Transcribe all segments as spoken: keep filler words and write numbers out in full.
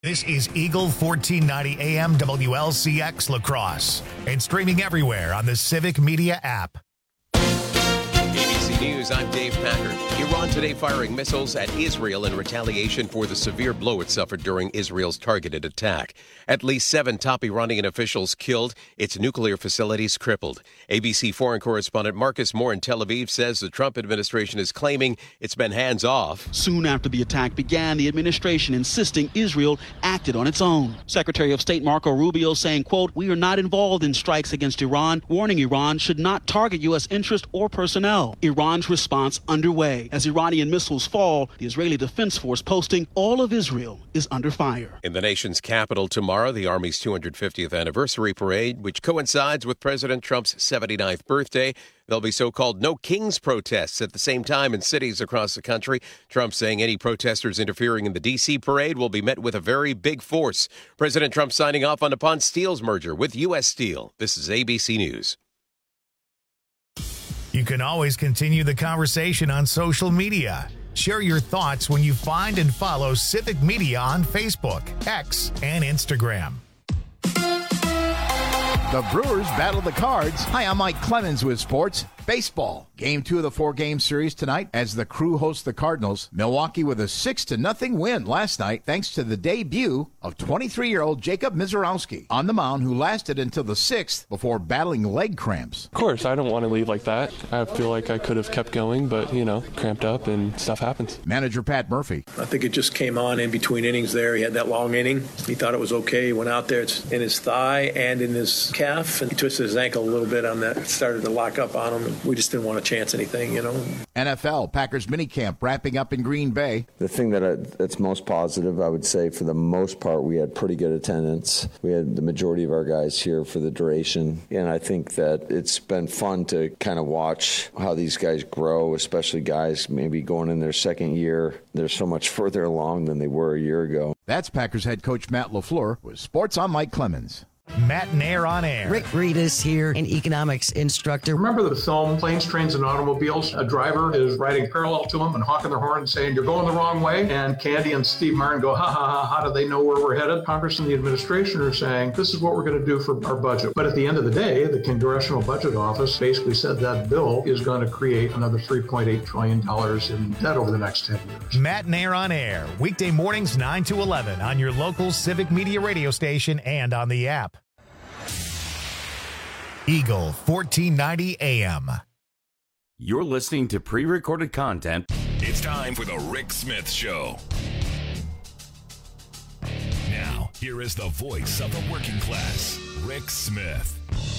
This is Eagle fourteen ninety A M W L C X La Crosse and streaming everywhere on the Civic Media app. A B C News, I'm Dave Packard. Iran today firing missiles at Israel in retaliation for the severe blow it suffered during Israel's targeted attack. At least seven top Iranian officials killed, its nuclear facilities crippled. A B C foreign correspondent Marcus Moore in Tel Aviv says the Trump administration is claiming it's been hands off. Soon after the attack began, the administration insisting Israel acted on its own. Secretary of State Marco Rubio saying, quote, "We are not involved in strikes against Iran," warning Iran should not target U S interest or personnel. Iran's response underway. As Iranian missiles fall, the Israeli Defense Force posting all of Israel is under fire. In the nation's capital tomorrow, the Army's two hundred fiftieth anniversary parade, which coincides with President Trump's seventy-ninth birthday. There'll be so-called No Kings protests at the same time in cities across the country. Trump saying any protesters interfering in the D C parade will be met with a very big force. President Trump signing off on DuPont Steel's merger with U S Steel. This is A B C News. You can always continue the conversation on social media. Share your thoughts when you find and follow Civic Media on Facebook, X, and Instagram. The Brewers battle the Cards. Hi, I'm Mike Clemens with Sports Baseball. Game two of the four-game series tonight as the Crew hosts the Cardinals. Milwaukee with a six to nothing win last night thanks to the debut of twenty-three-year-old Jacob Mizorowski on the mound, who lasted until the sixth before battling leg cramps. Of course, I don't want to leave like that. I feel like I could have kept going, but, you know, cramped up and stuff happens. Manager Pat Murphy. I think it just came on in between innings there. He had that long inning. He thought it was okay. He went out there. It's in his thigh and in his calf, and he twisted his ankle a little bit on that. It started to lock up on him. We just didn't want to chance anything, you know. N F L, Packers minicamp wrapping up in Green Bay. The thing that I, that's most positive, I would say, for the most part, we had pretty good attendance. We had the majority of our guys here for the duration. And I think that it's been fun to kind of watch how these guys grow, especially guys maybe going in their second year. They're so much further along than they were a year ago. That's Packers head coach Matt LaFleur with Sports on Mike Clemens. Matt Nair on air. Rick Breedis here, an economics instructor. Remember the film Planes, Trains, and Automobiles? A driver is riding parallel to him and honking their horn and saying, "You're going the wrong way." And Candy and Steve Martin go, ha, ha, ha, how do they know where we're headed? Congress and the administration are saying, this is what we're going to do for our budget. But at the end of the day, the Congressional Budget Office basically said that bill is going to create another three point eight trillion dollars in debt over the next ten years. Matt Nair on air, weekday mornings nine to eleven on your local Civic Media radio station and on the app. Eagle fourteen ninety A M. You're listening to pre-recorded content. It's time for the Rick Smith Show. Now, here is the voice of the working class, Rick Smith.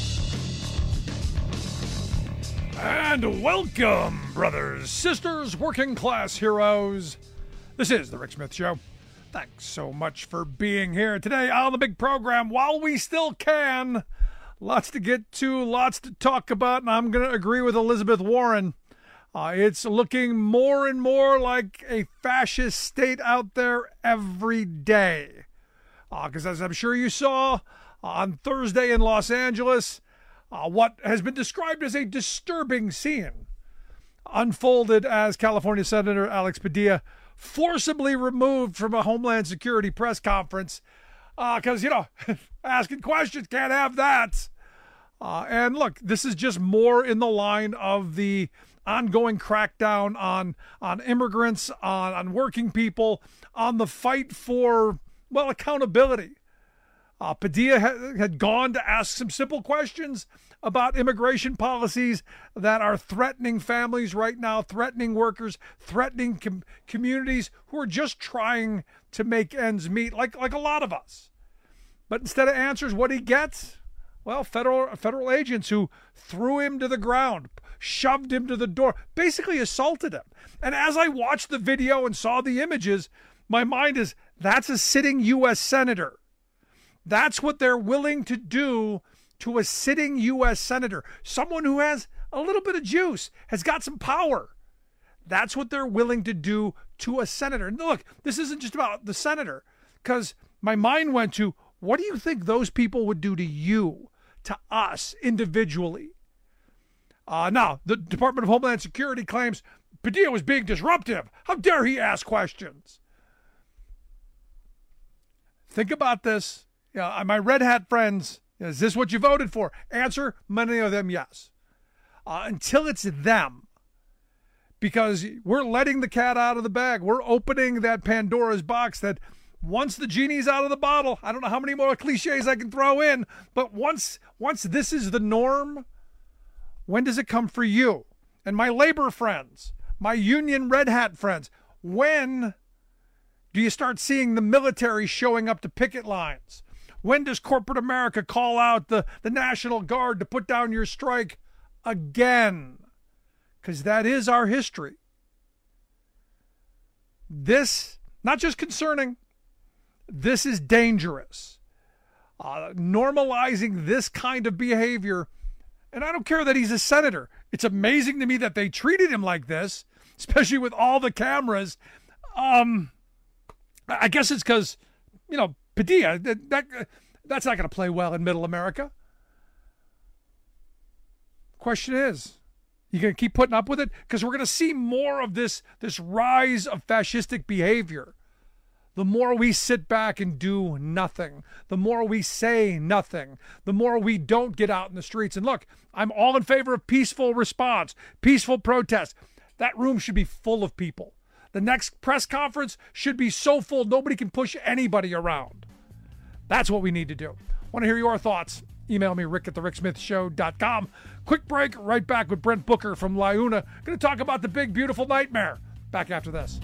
And welcome, brothers, sisters, working class heroes. This is the Rick Smith Show. Thanks so much for being here today on the big program while we still can. Lots to get to, lots to talk about, and I'm going to agree with Elizabeth Warren. Uh, it's looking more and more like a fascist state out there every day. Because uh, as I'm sure you saw uh, on Thursday in Los Angeles, uh, what has been described as a disturbing scene unfolded as California Senator Alex Padilla forcibly removed from a Homeland Security press conference because, uh, you know, asking questions, can't have that. Uh, and look, this is just more in the line of the ongoing crackdown on on immigrants, on, on working people, on the fight for, well, accountability. Uh, Padilla ha- had gone to ask some simple questions about immigration policies that are threatening families right now, threatening workers, threatening com- communities who are just trying to make ends meet, like like a lot of us. But instead of answers, what he gets? Well, federal federal agents who threw him to the ground, shoved him to the door, basically assaulted him. And as I watched the video and saw the images, my mind is, that's a sitting U S senator. That's what they're willing to do to a sitting U S senator, someone who has a little bit of juice, has got some power. That's what they're willing to do to a senator. And look, this isn't just about the senator, because my mind went to, what do you think those people would do to you, to us individually? Uh, now, the Department of Homeland Security claims Padilla was being disruptive. How dare he ask questions? Think about this. You know, my red hat friends, is this what you voted for? Answer, many of them, yes. Uh, until it's them. Because we're letting the cat out of the bag. We're opening that Pandora's box that once the genie's out of the bottle, I don't know how many more cliches I can throw in, but once once this is the norm, when does it come for you? And my labor friends, my union red hat friends, when do you start seeing the military showing up to picket lines? When does corporate America call out the, the National Guard to put down your strike again? Because that is our history. This, not just concerning, this is dangerous. Uh, normalizing this kind of behavior, and I don't care that he's a senator. It's amazing to me that they treated him like this, especially with all the cameras. Um, I guess it's because, you know, Padilla, that, that that's not going to play well in middle America. Question is, you going to keep putting up with it? Because we're going to see more of this, this rise of fascistic behavior. The more we sit back and do nothing, the more we say nothing, the more we don't get out in the streets. And look, I'm all in favor of peaceful response, peaceful protest. That room should be full of people. The next press conference should be so full nobody can push anybody around. That's what we need to do. Want to hear your thoughts? Email me, rick at the rick smith show dot com. Quick break, right back with Brent Booker from LiUNA. Going to talk about the big, beautiful nightmare. Back after this.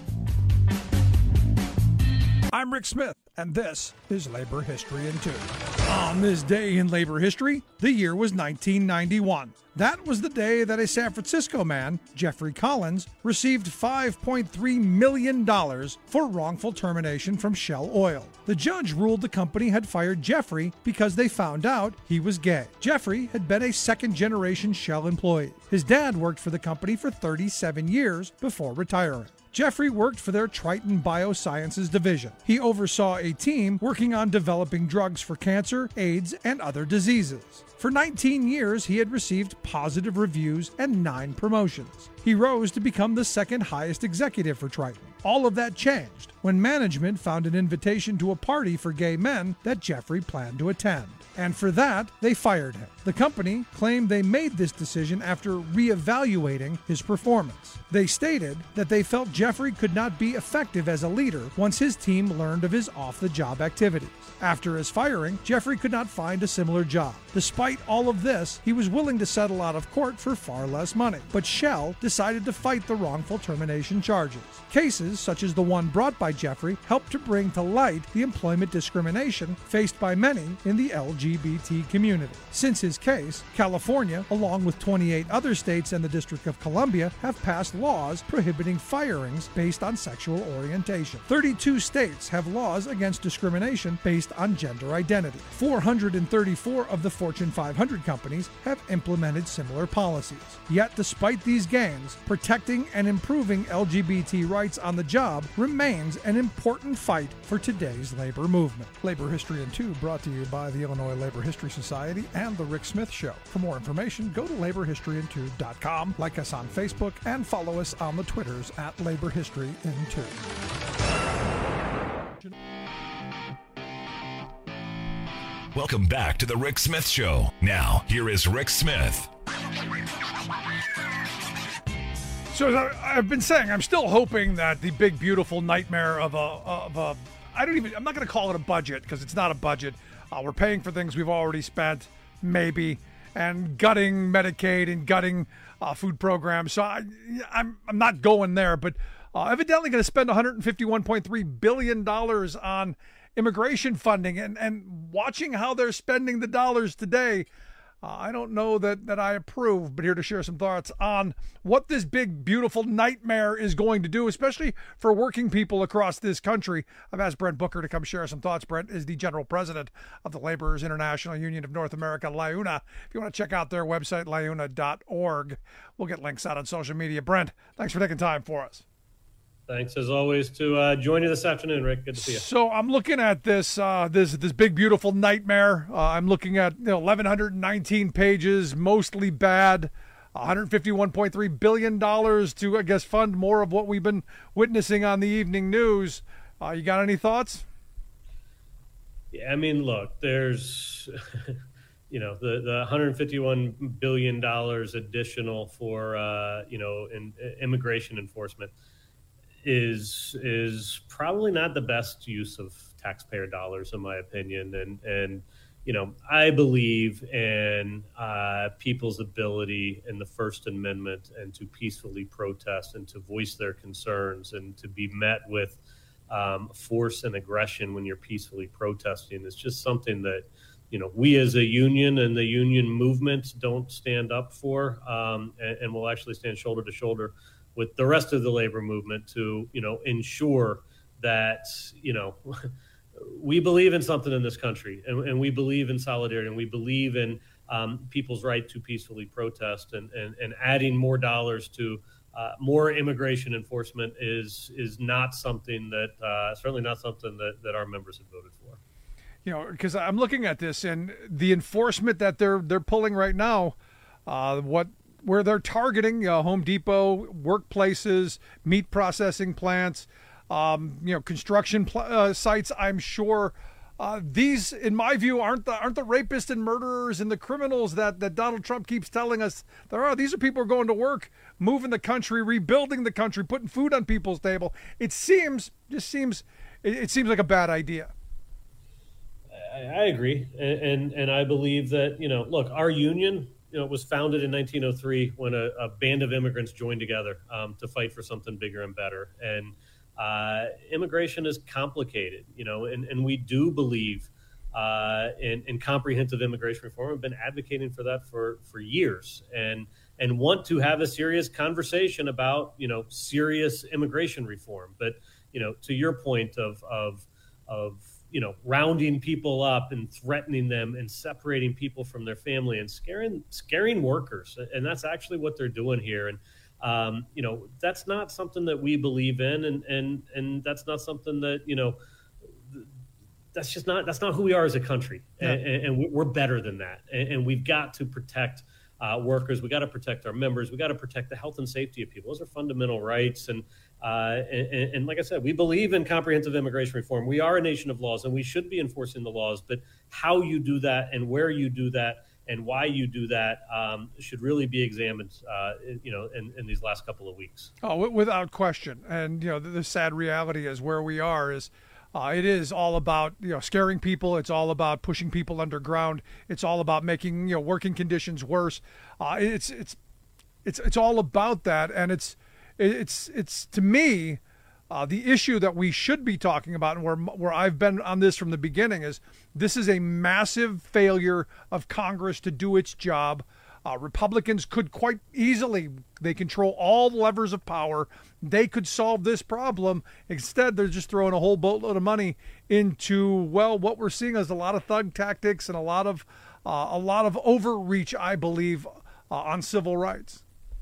I'm Rick Smith, and this is Labor History in Two. On this day in labor history, the year was nineteen ninety-one. That was the day that a San Francisco man, Jeffrey Collins, received five point three million dollars for wrongful termination from Shell Oil. The judge ruled the company had fired Jeffrey because they found out he was gay. Jeffrey had been a second-generation Shell employee. His dad worked for the company for thirty-seven years before retiring. Jeffrey worked for their Triton Biosciences division. He oversaw a team working on developing drugs for cancer, AIDS, and other diseases. For nineteen years, he had received positive reviews and nine promotions. He rose to become the second highest executive for Triton. All of that changed when management found an invitation to a party for gay men that Jeffrey planned to attend. And for that, they fired him. The company claimed they made this decision after reevaluating his performance. They stated that they felt Jeffrey could not be effective as a leader once his team learned of his off-the-job activities. After his firing, Jeffrey could not find a similar job. Despite all of this, he was willing to settle out of court for far less money. But Shell decided to fight the wrongful termination charges. Cases such as the one brought by Jeffrey helped to bring to light the employment discrimination faced by many in the L G B T community. Since his case, California, along with twenty-eight other states and the District of Columbia, have passed laws prohibiting firings based on sexual orientation. thirty-two states have laws against discrimination based on gender identity. four hundred thirty-four of the Fortune five hundred companies have implemented similar policies. Yet, despite these gains, protecting and improving L G B T rights on the job remains an important fight for today's labor movement. Labor History in Two brought to you by the Illinois Labor History Society and The Rick Smith Show. For more information, go to labor history in two dot com, like us on Facebook, and follow us on the Twitters at Labor History in Two. Welcome back to the Rick Smith Show. Now, here is Rick Smith. So as I, I've been saying, I'm still hoping that the big, beautiful nightmare of a, of a I don't even, I'm not going to call it a budget because it's not a budget. Uh, we're paying for things we've already spent, maybe, and gutting Medicaid and gutting uh, food programs. So I, I'm, I'm not going there, but uh, evidently going to spend one hundred fifty-one point three billion dollars on immigration funding, and, and watching how they're spending the dollars today, uh, I don't know that, that I approve, but here to share some thoughts on what this big, beautiful nightmare is going to do, especially for working people across this country. I've asked Brent Booker to come share some thoughts. Brent is the general president of the Laborers International Union of North America, LiUNA. If you want to check out their website, liuna dot org, we'll get links out on social media. Brent, thanks for taking time for us. Thanks, as always, to uh, join you this afternoon, Rick. Good to see you. So I'm looking at this uh, this this big, beautiful nightmare. Uh, I'm looking at you know, eleven nineteen pages, mostly bad, one hundred fifty-one point three billion dollars to, I guess, fund more of what we've been witnessing on the evening news. Uh, you got any thoughts? I mean, look, there's, you know, the, the one hundred fifty-one billion dollars additional for, uh, you know, in, immigration enforcement is is probably not the best use of taxpayer dollars, in my opinion. And, and you know, I believe in uh, people's ability in the First Amendment and to peacefully protest and to voice their concerns and to be met with um, force and aggression when you're peacefully protesting. It's just something that, you know, we as a union and the union movement don't stand up for, um, and, and we'll actually stand shoulder to shoulder with the rest of the labor movement to, you know, ensure that, you know, we believe in something in this country, and, and we believe in solidarity, and we believe in um, people's right to peacefully protest, and, and, and adding more dollars to uh, more immigration enforcement is is not something that, uh, certainly not something that, that our members have voted for. You know, because I'm looking at this, and the enforcement that they're they're pulling right now, uh, what where they're targeting uh, Home Depot, workplaces, meat processing plants, um, you know, construction pl- uh, sites. I'm sure uh, these, in my view, aren't the aren't the rapists and murderers and the criminals that, that Donald Trump keeps telling us there are. These are people who are going to work, moving the country, rebuilding the country, putting food on people's table. It seems just seems it, it seems like a bad idea. I, I agree, and, and and I believe that, you know, look, our union, you know, was founded in nineteen oh three when a, a band of immigrants joined together um, to fight for something bigger and better. And uh, immigration is complicated, you know, and, and we do believe uh, in, in comprehensive immigration reform. We've been advocating for that for, for years, and and want to have a serious conversation about, you know, serious immigration reform. But, you know, to your point of of of you know, rounding people up and threatening them and separating people from their family and scaring scaring workers. And that's actually what they're doing here. And, um, you know, that's not something that we believe in. And, and, and that's not something that, you know, that's just not, that's not who we are as a country. Yeah. And, and we're better than that. And, and we've got to protect uh, workers. We got to protect our members. We got to protect the health and safety of people. Those are fundamental rights. And, Uh, and, and like I said, we believe in comprehensive immigration reform. We are a nation of laws, and we should be enforcing the laws. But how you do that and where you do that and why you do that um, should really be examined, uh, you know, in, in these last couple of weeks. Oh, without question. And, you know, the, the sad reality is where we are is uh, it is all about, you know, scaring people. It's all about pushing people underground. It's all about making, you know, working conditions worse. Uh, it's it's it's it's all about that, and it's. It's it's to me, uh, the issue that we should be talking about, and where where I've been on this from the beginning, is this is a massive failure of Congress to do its job. Uh, Republicans could quite easily, they control all the levers of power. They could solve this problem. Instead, they're just throwing a whole boatload of money into, well, what we're seeing is a lot of thug tactics and a lot of uh, a lot of overreach, I believe, uh, on civil rights.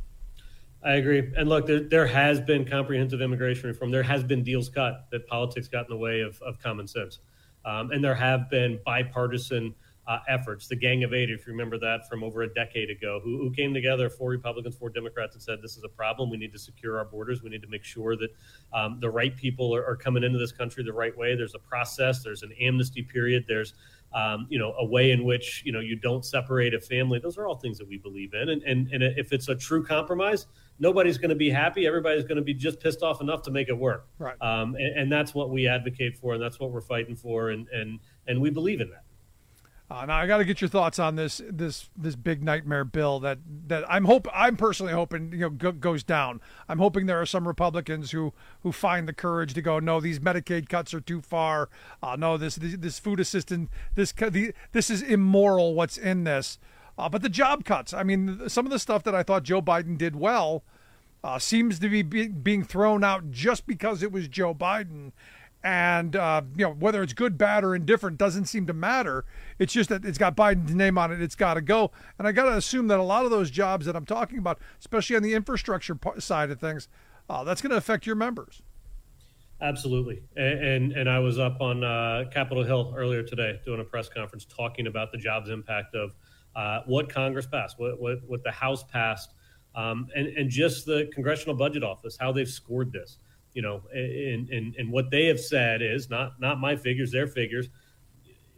I agree. And look, there, there has been comprehensive immigration reform. There has been deals cut that politics got in the way of, of common sense. Um, and there have been bipartisan uh, efforts. The Gang of Eight, if you remember that from over a decade ago, who, who came together, four Republicans, four Democrats, and said, this is a problem. We need to secure our borders. We need to make sure that um, the right people are, are coming into this country the right way. There's a process. There's an amnesty period. There's Um, you know, a way in which, you know, you don't separate a family. Those are all things that we believe in. And, and, and if it's a true compromise, nobody's going to be happy. Everybody's going to be just pissed off enough to make it work. Right. Um, and, and that's what we advocate for, and that's what we're fighting for. And, and, and we believe in that. Uh, now I got to get your thoughts on this this this big nightmare bill that, that I'm hope I'm personally hoping, you know, go, goes down. I'm hoping there are some Republicans who, who find the courage to go, no, these Medicaid cuts are too far. Uh, no, this, this this food assistance this the, this is immoral. What's in this? Uh, but the job cuts. I mean, some of the stuff that I thought Joe Biden did well uh, seems to be, be being thrown out just because it was Joe Biden. And, uh, you know, whether it's good, bad, or indifferent doesn't seem to matter. It's just that it's got Biden's name on it. It's got to go. And I got to assume that a lot of those jobs that I'm talking about, especially on the infrastructure side of things, uh, that's going to affect your members. Absolutely. And, and, and I was up on uh, Capitol Hill earlier today doing a press conference talking about the jobs impact of uh, what Congress passed, what, what, what the House passed, um, and, and just the Congressional Budget Office, how they've scored this. You know, and, and, and what they have said is not not my figures, their figures.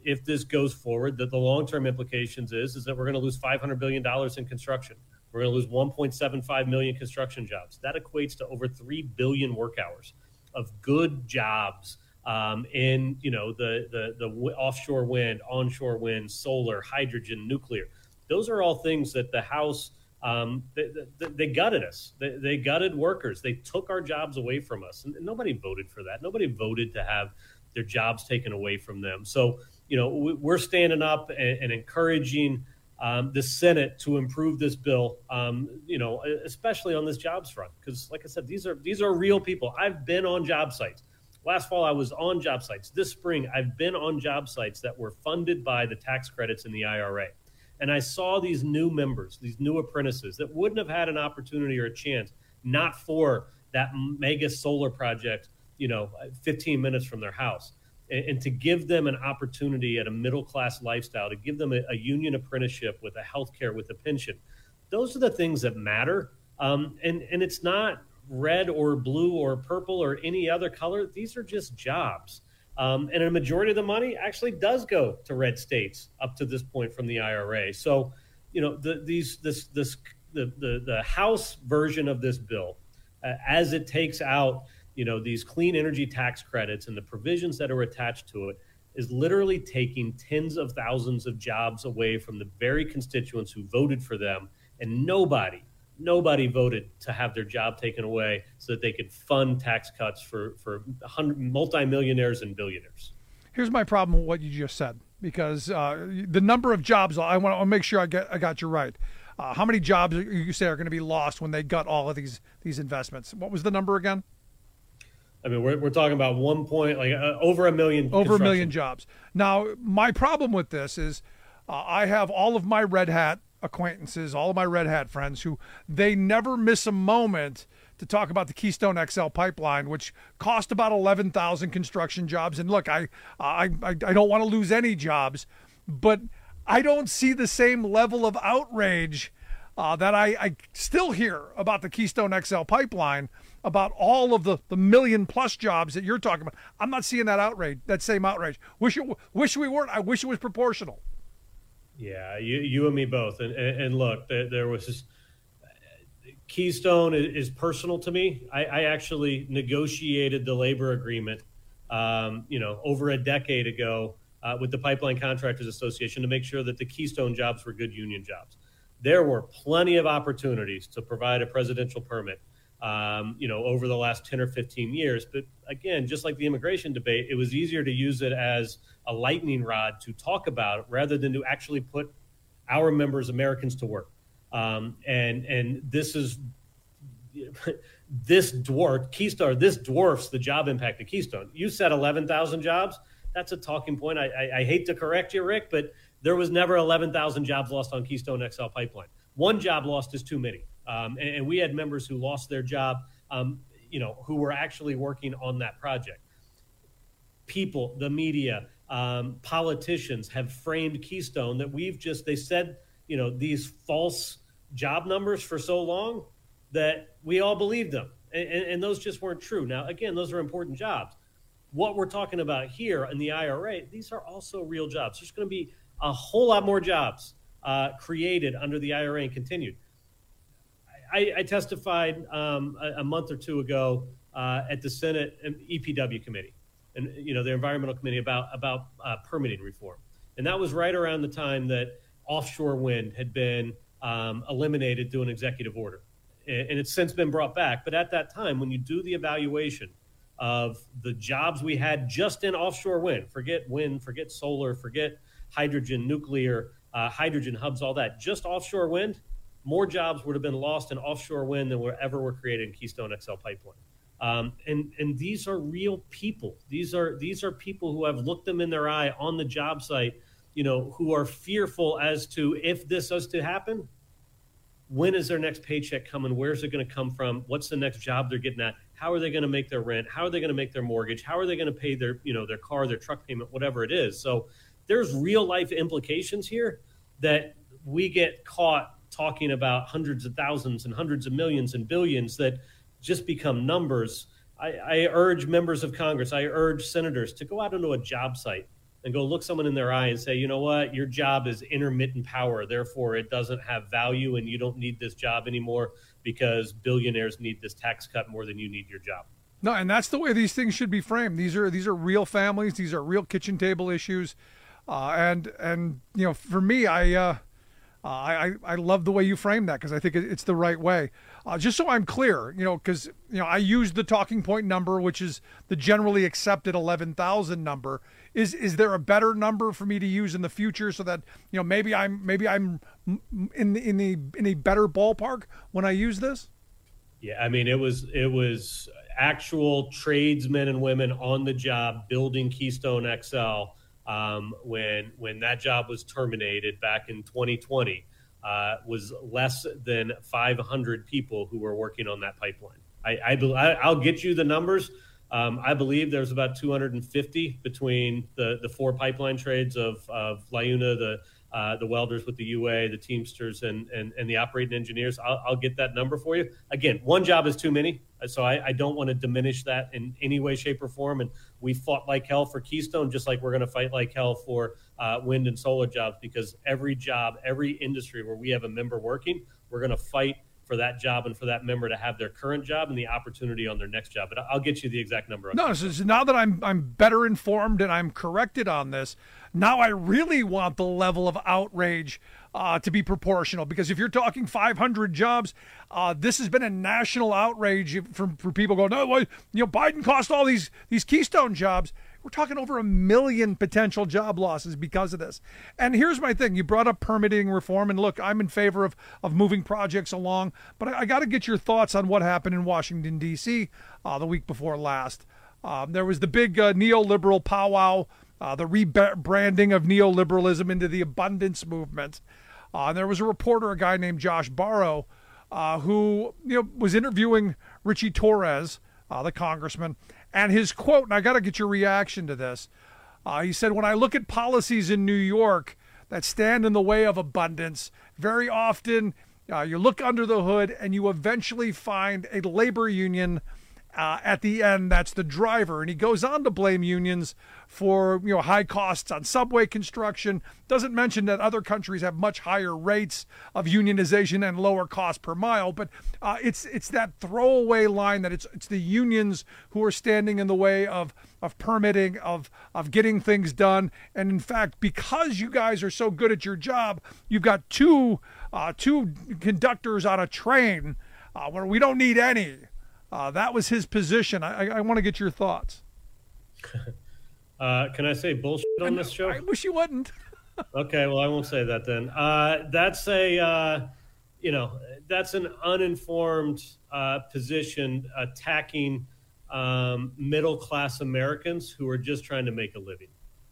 if this goes forward, that the long-term implications is, is that we're going to lose five hundred billion dollars in construction. We're going to lose one point seven five million construction jobs. That equates to over three billion work hours of good jobs um, in, you know, the, the, the offshore wind, onshore wind, solar, hydrogen, nuclear. Those are all things that the House, um, they, they, they gutted us. They, they gutted workers. They took our jobs away from us. And nobody voted for that. Nobody voted to have their jobs taken away from them. So, you know, we're standing up and, and encouraging Um, the Senate to improve this bill, um, you know, especially on this jobs front, because, like I said, these are these are real people. I've been on job sites. Last fall, I was on job sites. This spring, I've been on job sites that were funded by the tax credits in the I R A, and I saw these new members, these new apprentices that wouldn't have had an opportunity or a chance, not for that mega solar project, you know, fifteen minutes from their house. And to give them an opportunity at a middle-class lifestyle, to give them a, a union apprenticeship with a health care, with a pension. Those are the things that matter. Um, and, and it's not red or blue or purple or any other color. These are just jobs. Um, and a majority of the money actually does go to red states up to this point from the I R A. So, you know, the, these this this the, the, the House version of this bill, uh, as it takes out you know, these clean energy tax credits and the provisions that are attached to it, is literally taking tens of thousands of jobs away from the very constituents who voted for them. And nobody, nobody voted to have their job taken away so that they could fund tax cuts for, for multimillionaires and billionaires. Here's my problem with what you just said, because uh, the number of jobs, I want to make sure I get I got you right. Uh, how many jobs you say are going to be lost when they gut all of these these investments? What was the number again? I mean, we're we're talking about one point, like uh, over a million. Over a million jobs. Now, my problem with this is uh, I have all of my Red Hat acquaintances, all of my Red Hat friends who they never miss a moment to talk about the Keystone X L pipeline, which cost about eleven thousand construction jobs. And look, I I I, I don't want to lose any jobs, but I don't see the same level of outrage uh, that I, I still hear about the Keystone X L pipeline, about all of the, the million plus jobs that you're talking about. I'm not seeing that outrage, that same outrage. Wish it, wish we weren't. I wish it was proportional. Yeah, you you and me both. And and, and look, there, there was this, Keystone is, is personal to me. I, I actually negotiated the labor agreement, um, you know, over a decade ago uh, with the Pipeline Contractors Association to make sure that the Keystone jobs were good union jobs. There were plenty of opportunities to provide a presidential permit, um, you know, over the last ten or fifteen years. But again, just like the immigration debate, it was easier to use it as a lightning rod to talk about rather than to actually put our members, Americans, to work. Um, and and this is this dwarf Keystone. This dwarfs the job impact of Keystone. You said eleven thousand jobs. That's a talking point. I, I, I hate to correct you, Rick, but there was never eleven thousand jobs lost on Keystone X L pipeline. One job lost is too many. Um, and, and we had members who lost their job, um, you know, who were actually working on that project. People, the media, um, politicians have framed Keystone that we've just, they said, you know, these false job numbers for so long that we all believed them. And, and, and those just weren't true. Now, again, those are important jobs. What we're talking about here in the I R A, these are also real jobs. There's going to be a whole lot more jobs uh, created under the I R A and continued. I, I testified um, a, a month or two ago uh, at the Senate E P W committee, and you know, the environmental committee about about uh, permitting reform, and that was right around the time that offshore wind had been um, eliminated through an executive order, and, and it's since been brought back. But at that time, when you do the evaluation of the jobs we had just in offshore wind, forget wind, forget solar, forget hydrogen, nuclear, uh, hydrogen hubs, all that, just offshore wind, more jobs would have been lost in offshore wind than were ever were created in Keystone X L pipeline. Um, and and these are real people. These are these are people who have looked them in their eye on the job site, you know, who are fearful as to if this is to happen, when is their next paycheck coming? Where's it going to come from? What's the next job they're getting at? How are they going to make their rent? How are they going to make their mortgage? How are they going to pay their, you know, their car, their truck payment, whatever it is? So there's real life implications here that we get caught talking about hundreds of thousands and hundreds of millions and billions that just become numbers. I, I urge members of Congress, I urge senators to go out into a job site and go look someone in their eye and say, you know what, your job is intermittent power. Therefore, it doesn't have value and you don't need this job anymore because billionaires need this tax cut more than you need your job. No, and that's the way these things should be framed. These are these are real families. These are real kitchen table issues. Uh, and, and you know, for me, I uh, uh, I, I love the way you frame that because I think it's the right way. Uh, just so I'm clear, you know, because, you know, I use the talking point number, which is the generally accepted eleven thousand number. Is is there a better number for me to use in the future so that, you know, maybe I'm maybe I'm in the, in the in a better ballpark when I use this? Yeah, I mean, it was it was actual tradesmen and women on the job building Keystone X L um, when when that job was terminated back in twenty twenty. Uh, was less than five hundred people who were working on that pipeline. I, I, I'll get you the numbers. Um, I believe there's about two hundred fifty between the, the four pipeline trades of, of LiUNA, the uh, the welders with the U A, the Teamsters, and and, and the operating engineers. I'll, I'll get that number for you. Again, one job is too many, so I, I don't want to diminish that in any way, shape, or form. And we fought like hell for Keystone, just like we're going to fight like hell for uh, wind and solar jobs, because every job, every industry where we have a member working, we're going to fight for that job and for that member to have their current job and the opportunity on their next job. But I'll get you the exact number. No, so, so now that I'm I'm better informed and I'm corrected on this, now I really want the level of outrage uh, to be proportional. Because if you're talking five hundred jobs, uh, this has been a national outrage from for people going, no, well, you know, Biden cost all these these Keystone jobs. We're talking over a million potential job losses because of this. And here's my thing. You brought up permitting reform. And look, I'm in favor of, of moving projects along. But I, I got to get your thoughts on what happened in Washington, D C uh, the week before last. Um, there was the big uh, neoliberal powwow, uh, the rebranding of neoliberalism into the abundance movement. Uh, and there was a reporter, a guy named Josh Barro, uh, who you know was interviewing Richie Torres, uh, the congressman. And his quote, and I got to get your reaction to this. Uh, he said, when I look at policies in New York that stand in the way of abundance, very often uh, you look under the hood and you eventually find a labor union uh, at the end that's the driver. And he goes on to blame unions for you know high costs on subway construction. Doesn't mention that other countries have much higher rates of unionization and lower cost per mile. But uh, it's it's that throwaway line that it's it's the unions who are standing in the way of of permitting, of of getting things done. And in fact, because you guys are so good at your job, you've got two uh, two conductors on a train uh, where we don't need any. Uh, that was his position. I, I, I want to get your thoughts. Uh, can I say bullshit on this show? I wish you wouldn't. Okay, well, I won't say that then. Uh, that's a, uh, you know, that's an uninformed uh, position attacking um, middle-class Americans who are just trying to make a living.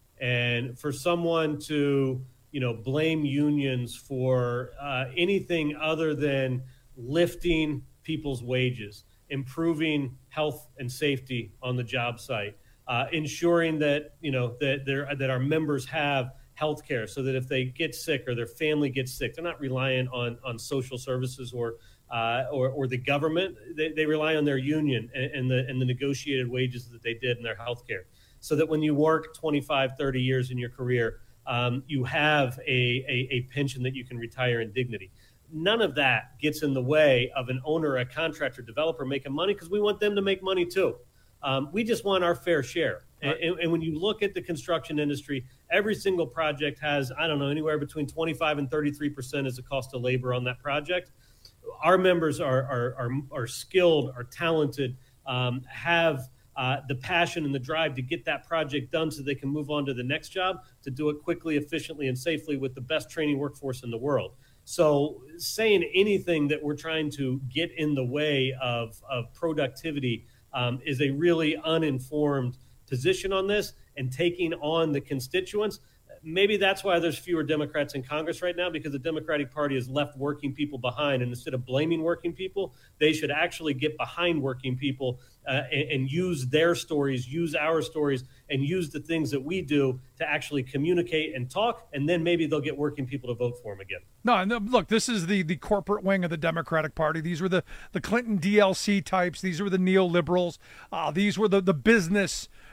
And for someone to, you know, blame unions for uh, anything other than lifting people's wages, improving health and safety on the job site, uh, ensuring that, you know, that there that our members have health care so that if they get sick or their family gets sick, they're not relying on, on social services or, uh, or or the government. They, they rely on their union and, and the and the negotiated wages that they did in their health care, so that when you work twenty-five, thirty years in your career, um, you have a, a, a pension that you can retire in dignity. None of that gets in the way of an owner, a contractor, developer making money, because we want them to make money too. Um, we just want our fair share. Right. And, and when you look at the construction industry, every single project has, I don't know, anywhere between twenty-five and thirty-three percent is the cost of labor on that project. Our members are are are, are skilled, are talented, um, have uh, the passion and the drive to get that project done so they can move on to the next job, to do it quickly, efficiently, and safely with the best training workforce in the world. So saying anything that we're trying to get in the way of, of productivity um, is a really uninformed position on this, and taking on the constituents. Maybe that's why there's fewer Democrats in Congress right now, because the Democratic Party has left working people behind. And instead of blaming working people, they should actually get behind working people uh, and, and use their stories, use our stories, and use the things that we do to actually communicate and talk. And then maybe they'll get working people to vote for them again. No, and look, this is the, the corporate wing of the Democratic Party. These were the, the Clinton D L C types. These were the neoliberals. Uh, these were the, the business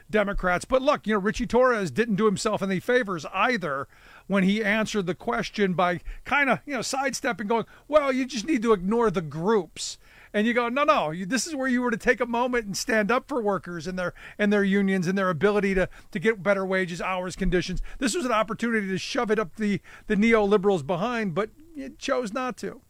Democrats. But look, you know, Richie Torres didn't do himself any favors either when he answered the question by kind of, you know, sidestepping, going, well, you just need to ignore the groups. And you go, no, no, you, this is where you were to take a moment and stand up for workers and their and their unions and their ability to, to get better wages, hours, conditions. This was an opportunity to shove it up the, the neoliberals behind, but you chose not to.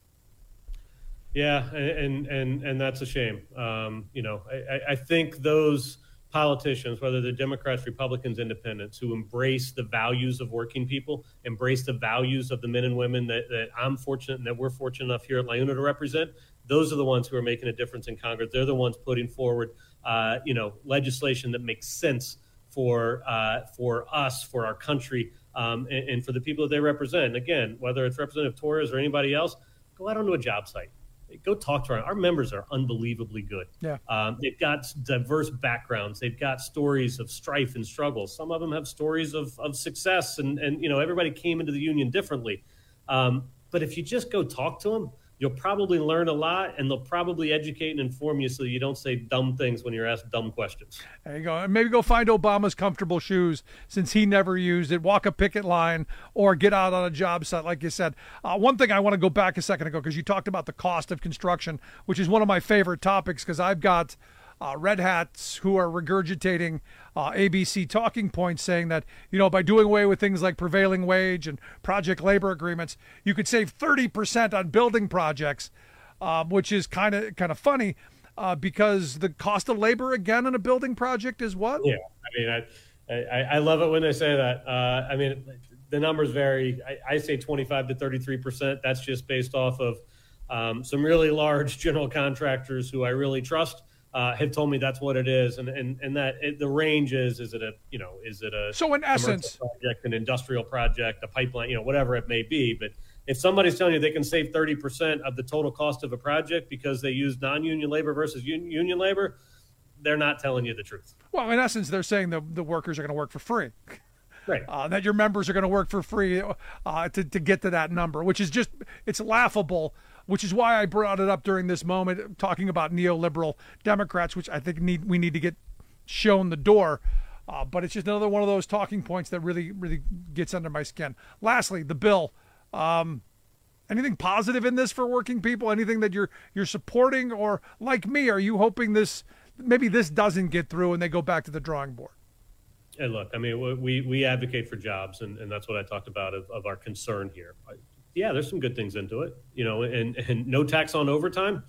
Yeah, and and and that's a shame. Um, you know, I, I think those politicians, whether they're Democrats, Republicans, Independents, who embrace the values of working people, embrace the values of the men and women that, that I'm fortunate and that we're fortunate enough here at LiUNA to represent, those are the ones who are making a difference in Congress. They're the ones putting forward, uh, you know, legislation that makes sense for uh, for us, for our country, um, and, and for the people that they represent. Again, whether it's Representative Torres or anybody else, go out onto a job site. Go talk to our, our members are unbelievably good. Yeah. Um, they've got diverse backgrounds. They've got stories of strife and struggle. Some of them have stories of, of success, and, and, you know, everybody came into the union differently. Um, but if you just go talk to them, you'll probably learn a lot, and they'll probably educate and inform you so you don't say dumb things when you're asked dumb questions. There you go. And maybe go find Obama's comfortable shoes since he never used it. Walk a picket line or get out on a job site, like you said. Uh, one thing I want to go back a second ago, because you talked about the cost of construction, which is one of my favorite topics, because I've got uh, red hats who are regurgitating uh, A B C talking points saying that, you know, by doing away with things like prevailing wage and project labor agreements, you could save thirty percent on building projects, uh, which is kind of kind of funny uh, because the cost of labor, again, in a building project is what? Yeah, I mean, I, I, I love it when they say that. Uh, I mean, the numbers vary. I, I say twenty-five to thirty-three percent. That's just based off of um, some really large general contractors who I really trust. Uh, have told me that's what it is, and and and that it, the range is is it a you know is it a so in essence project, an industrial project, a pipeline, you know, whatever it may be. But if somebody's telling you they can save thirty percent of the total cost of a project because they use non-union labor versus un- union labor, they're not telling you the truth. Well, in essence, they're saying the the workers are going to work for free. Right. Uh, that your members are going to work for free uh, to to get to that number, which is just it's laughable. Which is why I brought it up during this moment, talking about neoliberal Democrats, which I think need we need to get shown the door. Uh, but it's just another one of those talking points that really, really gets under my skin. Lastly, the bill. Um, anything positive in this for working people? Anything that you're you're supporting, or like me, are you hoping this maybe this doesn't get through and they go back to the drawing board? Hey, look, I mean, we we advocate for jobs, and, and that's what I talked about of, of our concern here. I, Yeah, there's some good things into it, you know, and, and no tax on overtime.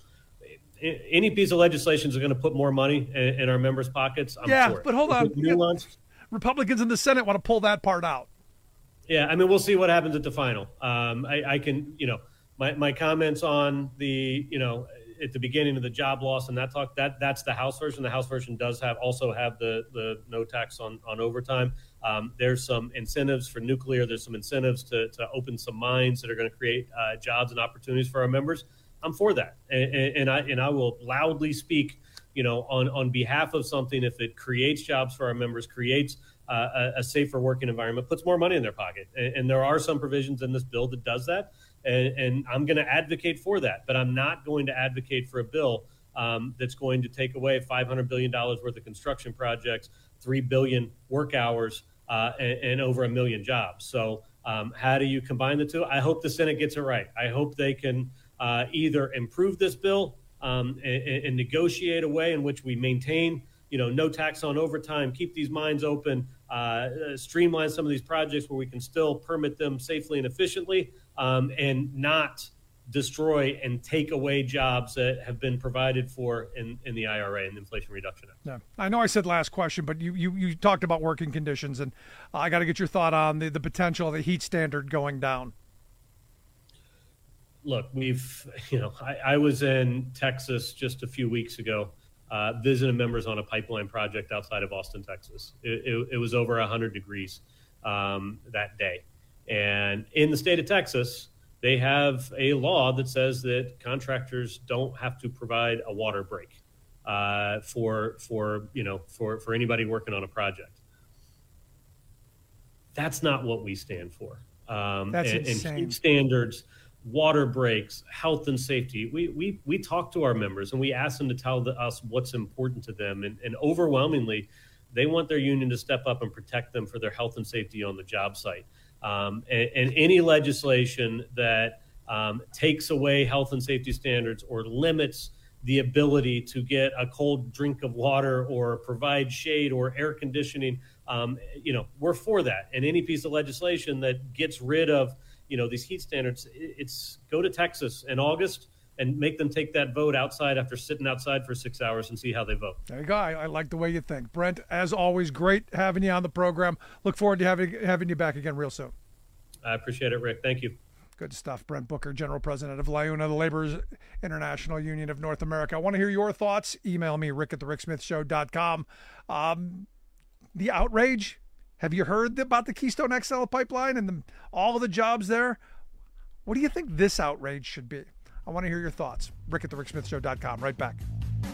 Any piece of legislation is going to put more money in, in our members' pockets. I'm yeah, for it. But hold on. Nuanced. Republicans in the Senate want to pull that part out. Yeah, I mean, we'll see what happens at the final. Um, I, I can, you know, my, my comments on the, you know, at the beginning of the job loss and that talk, that that's the House version. The House version does have also have the the no tax on, on overtime. Um, there's some incentives for nuclear. There's some incentives to, to open some mines that are going to create uh, jobs and opportunities for our members. I'm for that, and, and I and I will loudly speak, you know, on, on behalf of something if it creates jobs for our members, creates uh, a, a safer working environment, puts more money in their pocket. And, and there are some provisions in this bill that does that, and, and I'm going to advocate for that. But I'm not going to advocate for a bill um, that's going to take away five hundred billion dollars worth of construction projects, three billion work hours. Uh, and, and over a million jobs. So um, how do you combine the two? I hope the Senate gets it right. I hope they can uh, either improve this bill um, and, and negotiate a way in which we maintain, you know, no tax on overtime, keep these mines open, uh, streamline some of these projects where we can still permit them safely and efficiently, um, and not destroy and take away jobs that have been provided for in, in the I R A and the Inflation Reduction Act. Yeah. I know I said last question, but you, you, you talked about working conditions, and I got to get your thought on the, the potential of the heat standard going down. Look, we've, you know, I, I was in Texas just a few weeks ago, uh, visiting members on a pipeline project outside of Austin, Texas. It, it, it was over one hundred degrees um, that day. And in the state of Texas, they have a law that says that contractors don't have to provide a water break uh, for for you know for, for anybody working on a project. That's not what we stand for. Um, That's and, insane. And heat standards, water breaks, health and safety. We we we talk to our members and we ask them to tell the, us what's important to them, and, and overwhelmingly, They want their union to step up and protect them for their health and safety on the job site. Um, and, and any legislation that um, takes away health and safety standards or limits the ability to get a cold drink of water or provide shade or air conditioning, um, you know, we're for that. And any piece of legislation that gets rid of, you know, these heat standards, it's go to Texas in August and make them take that vote outside after sitting outside for six hours and see how they vote. There you go. I, I like the way you think. Brent, as always, great having you on the program. Look forward to having, having you back again real soon. I appreciate it, Rick. Thank you. Good stuff. Brent Booker, General President of LIUNA, the Laborers International Union of North America. I want to hear your thoughts. Email me, rick at the rick smith show dot com. Um, the outrage, have you heard about the Keystone X L pipeline and the, all of the jobs there? What do you think this outrage should be? I want to hear your thoughts. Rick at the rick smith show dot com. Right back.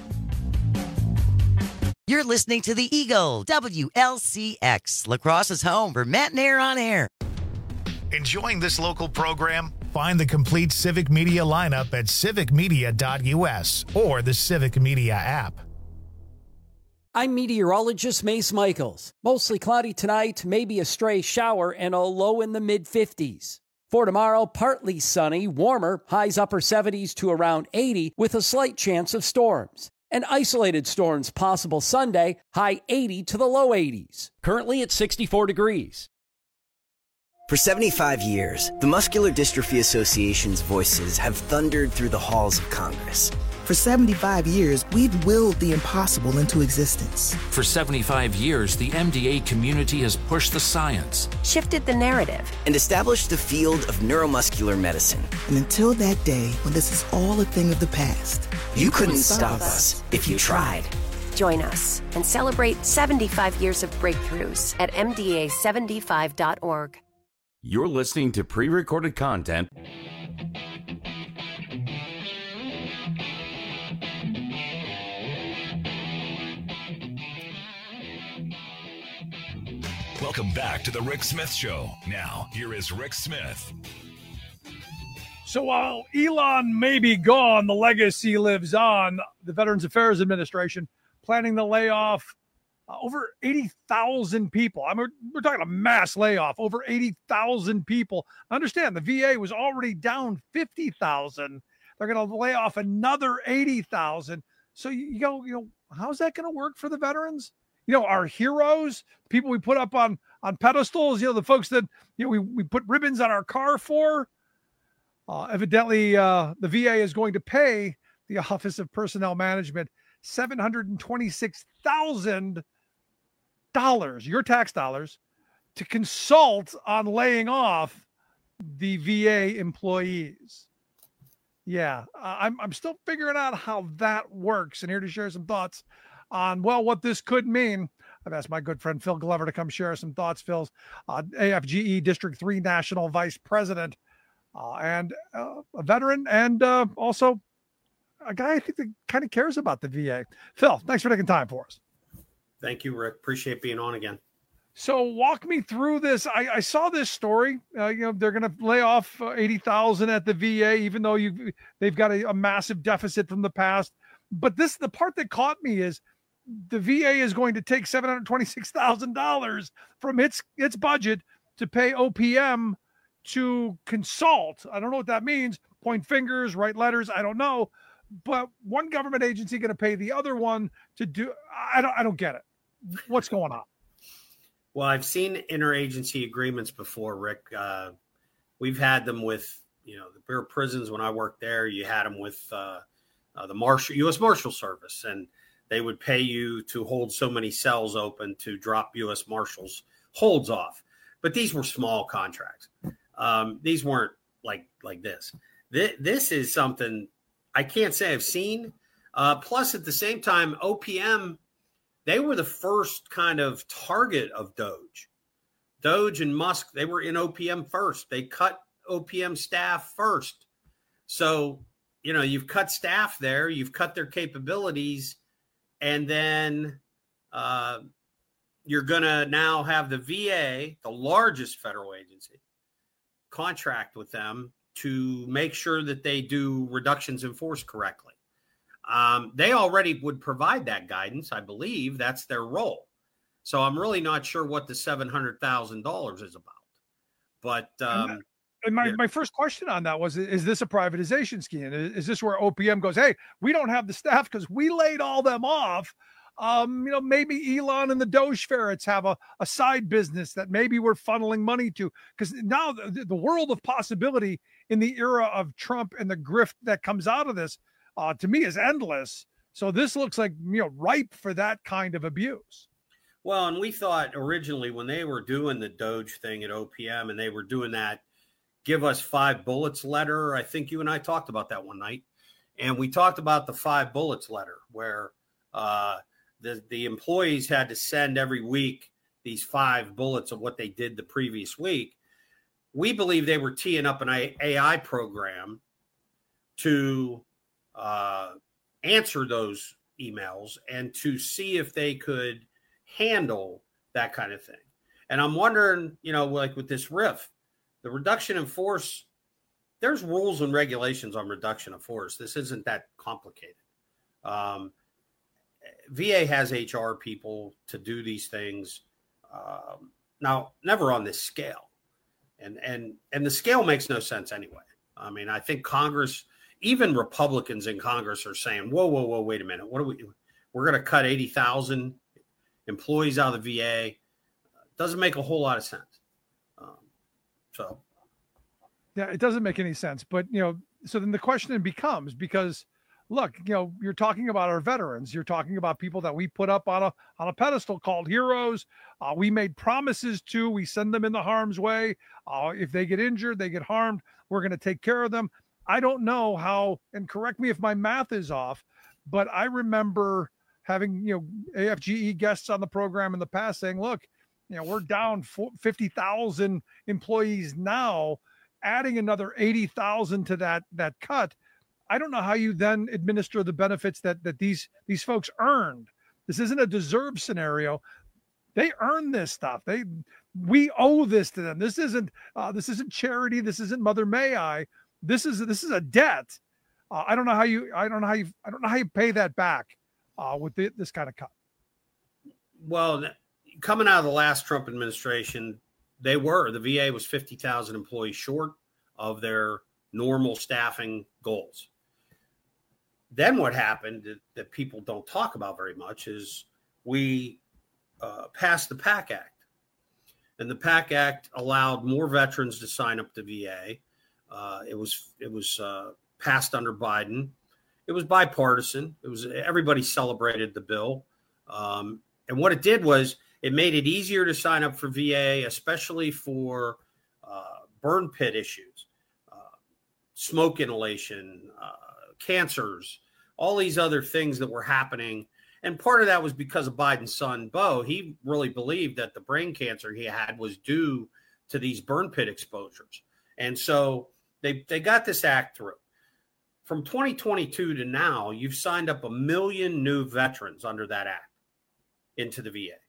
You're listening to The Eagle, W L C X, La Crosse's home for Matt and Air on Air. Enjoying this local program? Find the complete Civic Media lineup at civic media dot u s or the Civic Media app. I'm meteorologist Mace Michaels. Mostly cloudy tonight, maybe a stray shower, and a low in the mid fifties. For tomorrow, partly sunny, warmer, highs upper seventies to around eighty, with a slight chance of storms. And isolated storms possible Sunday, high eighty to the low eighties. Currently at sixty-four degrees. For seventy-five years, the Muscular Dystrophy Association's voices have thundered through the halls of Congress. For seventy-five years, we've willed the impossible into existence. For seventy-five years, the M D A community has pushed the science, shifted the narrative, and established the field of neuromuscular medicine. And until that day, when this is all a thing of the past, you, you couldn't, couldn't stop us if you tried. Join us and celebrate seventy-five years of breakthroughs at M D A seventy-five dot org. You're listening to pre-recorded content. Welcome back to the Rick Smith Show. Now, here is Rick Smith. So while Elon may be gone, the legacy lives on. The Veterans Affairs Administration planning to lay off uh, over eighty thousand people. I mean, we're talking a mass layoff, over eighty thousand people. Understand, the V A was already down fifty thousand. They're going to lay off another eighty thousand. So you, you go, you know, how's that going to work for the veterans? You know, our heroes, people we put up on, on pedestals, you know, the folks that, you know, we, we put ribbons on our car for. Uh, evidently, uh, the V A is going to pay the Office of Personnel Management seven hundred twenty-six thousand dollars, your tax dollars, to consult on laying off the V A employees. Yeah, uh, I'm, I'm still figuring out how that works, and here to share some thoughts on, well, what this could mean. I've asked my good friend Phil Glover to come share some thoughts. Phil's uh, A F G E District three National Vice President uh, and uh, a veteran, and uh, also a guy I think that kind of cares about the V A. Phil, thanks for taking time for us. Thank you, Rick. Appreciate being on again. So walk me through this. I, I saw this story. Uh, you know, they're going to lay off uh, eighty thousand at the V A, even though you they've got a, a massive deficit from the past. But this, the part that caught me is the V A is going to take seven hundred twenty-six thousand dollars from its its budget to pay O P M to consult. I don't know what that means. Point fingers, write letters. I don't know. But one government agency going to pay the other one to do. I don't. I don't get it. What's going on? Well, I've seen interagency agreements before, Rick. Uh, we've had them with, you know, the Bureau of Prisons. When I worked there, you had them with uh, uh, the Marshal, U S Marshal Service, and they would pay you to hold so many cells open to drop U S Marshals holds off. But these were small contracts. Um, these weren't like like this. This, this is something I can't say I've seen. Uh, plus, at the same time, O P M, they were the first kind of target of Doge. Doge and Musk, they were in O P M first. They cut O P M staff first. So, you know, you've cut staff there, you've cut their capabilities, and then uh, you're going to now have the V A, the largest federal agency, contract with them to make sure that they do reductions in force correctly. Um, they already would provide that guidance. I believe that's their role. So I'm really not sure what the seven hundred thousand dollars is about. But um, and my, yeah. my first question on that was, is this a privatization scheme? Is, is this where O P M goes, hey, we don't have the staff because we laid all them off? Um, you know, maybe Elon and the Doge ferrets have a, a side business that maybe we're funneling money to, because now the, the world of possibility in the era of Trump and the grift that comes out of this, uh, to me, is endless. So this looks like, you know, ripe for that kind of abuse. Well, and we thought originally when they were doing the Doge thing at O P M and they were doing that give us five bullets letter, I think you and I talked about that one night. And we talked about the five bullets letter where uh, the, the employees had to send every week these five bullets of what they did the previous week. We believe they were teeing up an A I program to uh, answer those emails and to see if they could handle that kind of thing. And I'm wondering, you know, like with this R I F, the reduction in force, there's rules and regulations on reduction of force. This isn't that complicated. Um, V A has H R people to do these things. Um, now, never on this scale. And, and, and the scale makes no sense anyway. I mean, I think Congress, even Republicans in Congress are saying, whoa, whoa, whoa, wait a minute. What are we, we're going to cut eighty thousand employees out of the V A. Doesn't make a whole lot of sense. Um, so. Yeah, it doesn't make any sense. But, you know, so then the question becomes, because look, you know, you're talking about our veterans. You're talking about people that we put up on a, on a pedestal called heroes. Uh, we made promises to, we send them into harm's way. Uh, if they get injured, they get harmed, we're going to take care of them. I don't know how, and correct me if my math is off, but I remember having, you know, A F G E guests on the program in the past saying, look, you know, we're down fifty thousand employees now, adding another eighty thousand to that, that cut. I don't know how you then administer the benefits that, that these, these folks earned. This isn't a deserved scenario. They earn this stuff. They, we owe this to them. This isn't, uh, this isn't charity. This isn't Mother May I. This is, this is a debt. Uh, I don't know how you, I don't know how you, I don't know how you pay that back uh, with the, this kind of cut. Well, coming out of the last Trump administration, they were, the V A was fifty thousand employees short of their normal staffing goals. Then what happened that, that people don't talk about very much is we uh, passed the PACT Act. And the PACT Act allowed more veterans to sign up to V A. Uh, it was it was uh, passed under Biden. It was bipartisan. It was everybody celebrated the bill. Um, and what it did was it made it easier to sign up for V A, especially for uh, burn pit issues, uh, smoke inhalation, uh, cancers, all these other things that were happening. And part of that was because of Biden's son, Beau. He really believed that the brain cancer he had was due to these burn pit exposures. And so they, they got this act through. From twenty twenty-two to now, you've signed up a million new veterans under that act into the V A.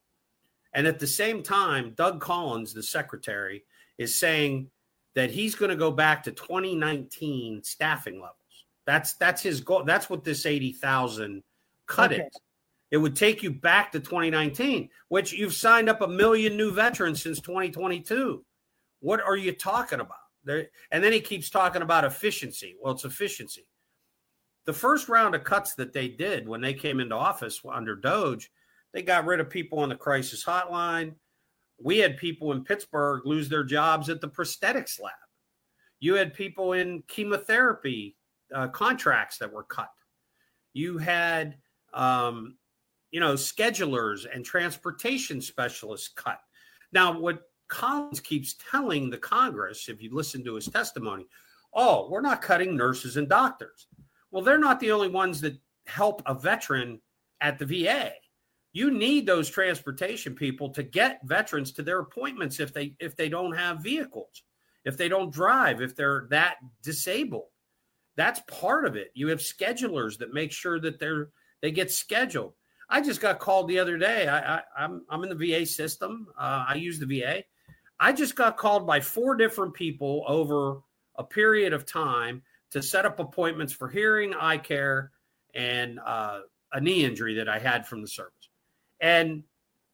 And at the same time, Doug Collins, the secretary, is saying that he's going to go back to twenty nineteen staffing levels. That's that's his goal. That's what this eighty thousand cut okay. is. It would take you back to twenty nineteen, which you've signed up a million new veterans since twenty twenty-two. What are you talking about? There, and then he keeps talking about efficiency. Well, it's efficiency. The first round of cuts that they did when they came into office under Doge, they got rid of people on the crisis hotline. We had people in Pittsburgh lose their jobs at the prosthetics lab. You had people in chemotherapy uh, contracts that were cut. You had, um, you know, schedulers and transportation specialists cut. Now, what Collins keeps telling the Congress, if you listen to his testimony, oh, we're not cutting nurses and doctors. Well, they're not the only ones that help a veteran at the V A. You need those transportation people to get veterans to their appointments if they if they don't have vehicles, if they don't drive, if they're that disabled. That's part of it. You have schedulers that make sure that they're they get scheduled. I just got called the other day. I, I, I'm I'm in the V A system. Uh, I use the V A. I just got called by four different people over a period of time to set up appointments for hearing, eye care, and uh, a knee injury that I had from the service. And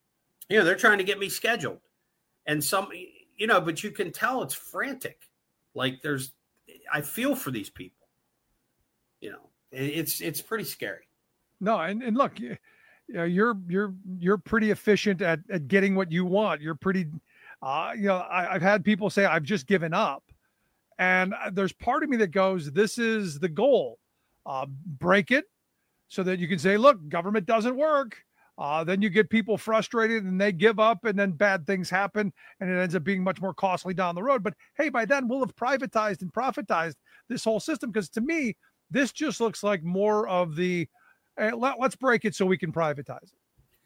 You know, they're trying to get me scheduled. And some, you know, but you can tell it's frantic. Like there's, I feel for these people. You know, it's it's pretty scary. No, and, and look, you know, you're you're you're pretty efficient at, at getting what you want. You're pretty, uh, you know, I, I've had people say I've just given up, and there's part of me that goes, this is the goal, uh, break it, so that you can say, look, government doesn't work. Uh, then you get people frustrated and they give up, and then bad things happen, and it ends up being much more costly down the road. But hey, by then we'll have privatized and profitized this whole system, because to me, this just looks like more of the hey, let, let's break it so we can privatize it.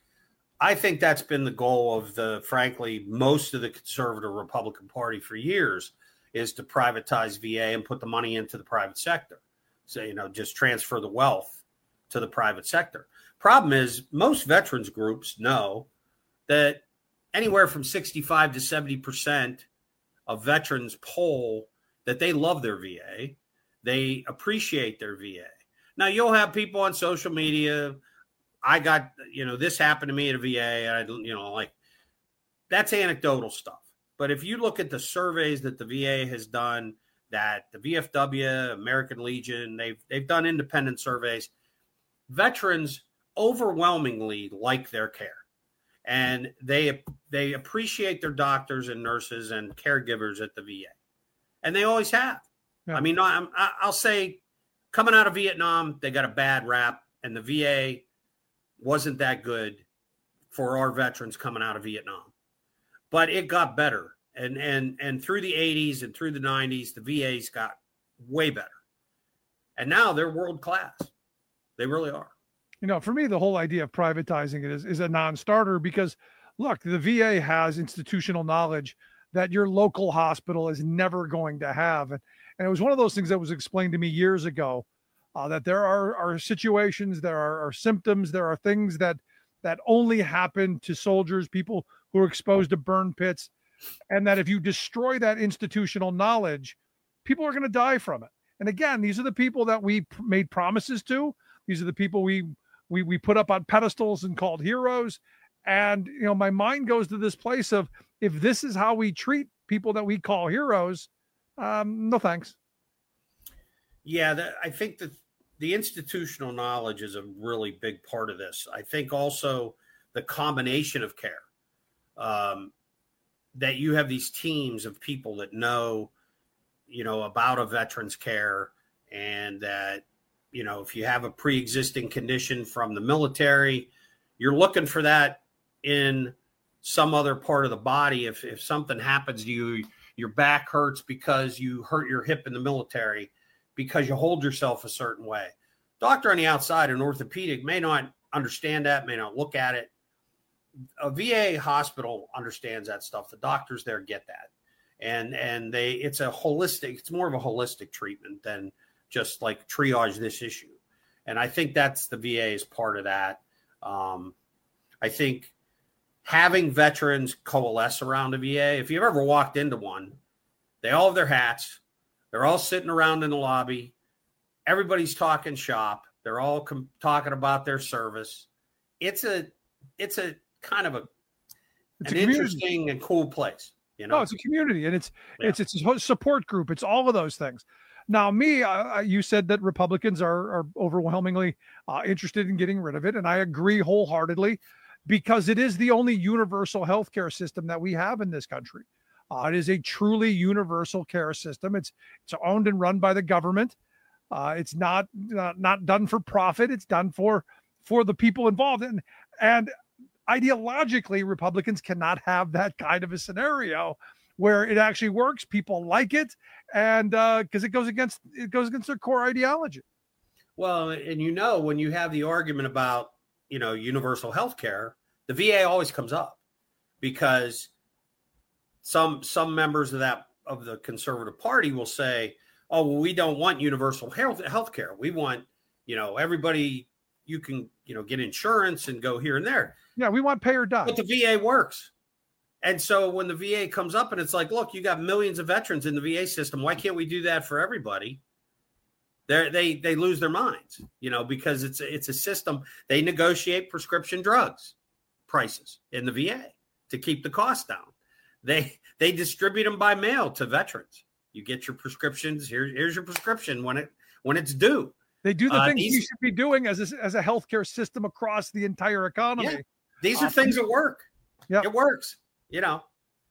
I think that's been the goal of the, frankly, most of the conservative Republican Party for years, is to privatize V A and put the money into the private sector. So, you know, just transfer the wealth to the private sector. Problem is, most veterans groups know that anywhere from sixty-five to seventy percent of veterans poll that they love their V A. They appreciate their V A. Now, you'll have people on social media, I got, you know, this happened to me at a V A. I, you know, like, that's anecdotal stuff. But if you look at the surveys that the V A has done, that the V F W, American Legion, they've they've done independent surveys, veterans overwhelmingly like their care, and they they appreciate their doctors and nurses and caregivers at the V A, and they always have. Yeah. I mean, I'm, I'll say, coming out of Vietnam, they got a bad rap, and the V A wasn't that good for our veterans coming out of Vietnam, but it got better, and and and through the eighties and through the nineties, the V A's got way better, and now they're world class. They really are. You know, for me, the whole idea of privatizing it is, is a non-starter, because, look, the V A has institutional knowledge that your local hospital is never going to have. And, and it was one of those things that was explained to me years ago, uh, that there are, are situations, there are, are symptoms, there are things that that only happen to soldiers, people who are exposed to burn pits, and that if you destroy that institutional knowledge, people are going to die from it. And again, these are the people that we pr- made promises to. These are the people we we we put up on pedestals and called heroes. And, you know, my mind goes to this place of, if this is how we treat people that we call heroes, um, no thanks. Yeah, that, I think that the institutional knowledge is a really big part of this. I think also the combination of care, um, that you have these teams of people that know, you know, about a veteran's care, and that, you know, if you have a pre-existing condition from the military, you're looking for that in some other part of the body. If if something happens to you, your back hurts because you hurt your hip in the military, because you hold yourself a certain way. Doctor on the outside, an orthopedic, may not understand that, may not look at it. A V A hospital understands that stuff. The doctors there get that. And and they it's a holistic, it's more of a holistic treatment than just like triage this issue. And I think that's the V A is part of that. Um, I think having veterans coalesce around a V A, if you've ever walked into one, they all have their hats. They're all sitting around in the lobby. Everybody's talking shop. They're all com- talking about their service. It's a, it's a kind of a, it's an a interesting and cool place. You know, no, it's a community, and it's yeah. it's it's a support group. It's all of those things. Now, me, uh, you said that Republicans are, are overwhelmingly uh, interested in getting rid of it, and I agree wholeheartedly, because it is the only universal healthcare system that we have in this country. Uh, it is a truly universal care system. It's it's owned and run by the government. Uh, it's not, not not done for profit. It's done for for the people involved. And and ideologically, Republicans cannot have that kind of a scenario where it actually works. People like it, and because uh, it goes against it goes against their core ideology. Well, and you know, when you have the argument about, you know, universal health care, the V A always comes up, because some some members of that of the conservative party will say, oh, well, we don't want universal health health care. We want, you know, everybody, you can, you know, get insurance and go here and there. Yeah, we want pay or die. But the V A works. And so when the V A comes up and it's like, look, you got millions of veterans in the V A system. Why can't we do that for everybody? They they they lose their minds, you know, because it's a, it's a system. They negotiate prescription drugs. prices in the V A to keep the cost down. They they distribute them by mail to veterans. You get your prescriptions. Here, here's your prescription when it when it's due. They do the uh, things these, you should be doing as a, as a healthcare system across the entire economy. Yeah, these are uh, things that work. Yeah, it works. You know.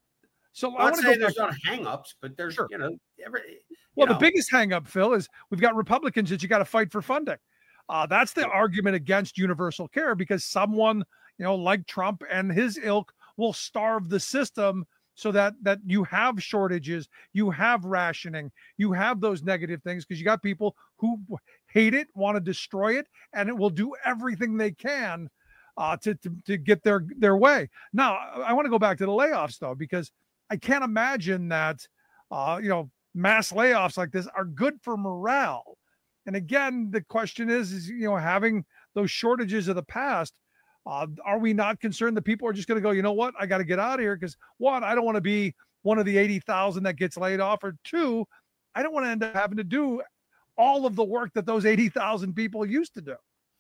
So I'm I not want to saying go there's back. not hang-ups, but there's Sure. you know every. You Well, know. the biggest hang up, Phil, is we've got Republicans that you got to fight for funding. Uh, that's the argument against universal care, because someone, you know, like Trump and his ilk will starve the system so that that you have shortages, you have rationing, you have those negative things, because you got people who hate it, want to destroy it, and it will do everything they can uh, to, to to get their their way. Now, I want to go back to the layoffs, though, because I can't imagine that, uh, you know, mass layoffs like this are good for morale. And again, the question is, is, you know, having those shortages of the past, uh, are we not concerned that people are just going to go, you know what, I got to get out of here? Because one, I don't want to be one of the eighty thousand that gets laid off, or two, I don't want to end up having to do all of the work that those eighty thousand people used to do.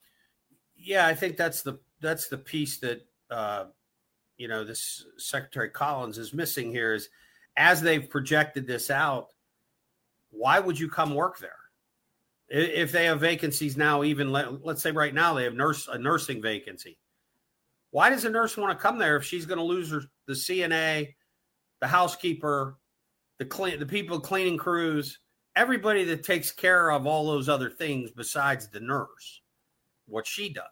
Yeah, I think that's the, that's the piece that, uh, you know, this Secretary Collins is missing here is, as they've projected this out, why would you come work there? If they have vacancies now, even let, let's say right now they have nurse a nursing vacancy. Why does a nurse want to come there if she's going to lose her, the C N A, the housekeeper, the clean, the people cleaning crews, everybody that takes care of all those other things besides the nurse, what she does?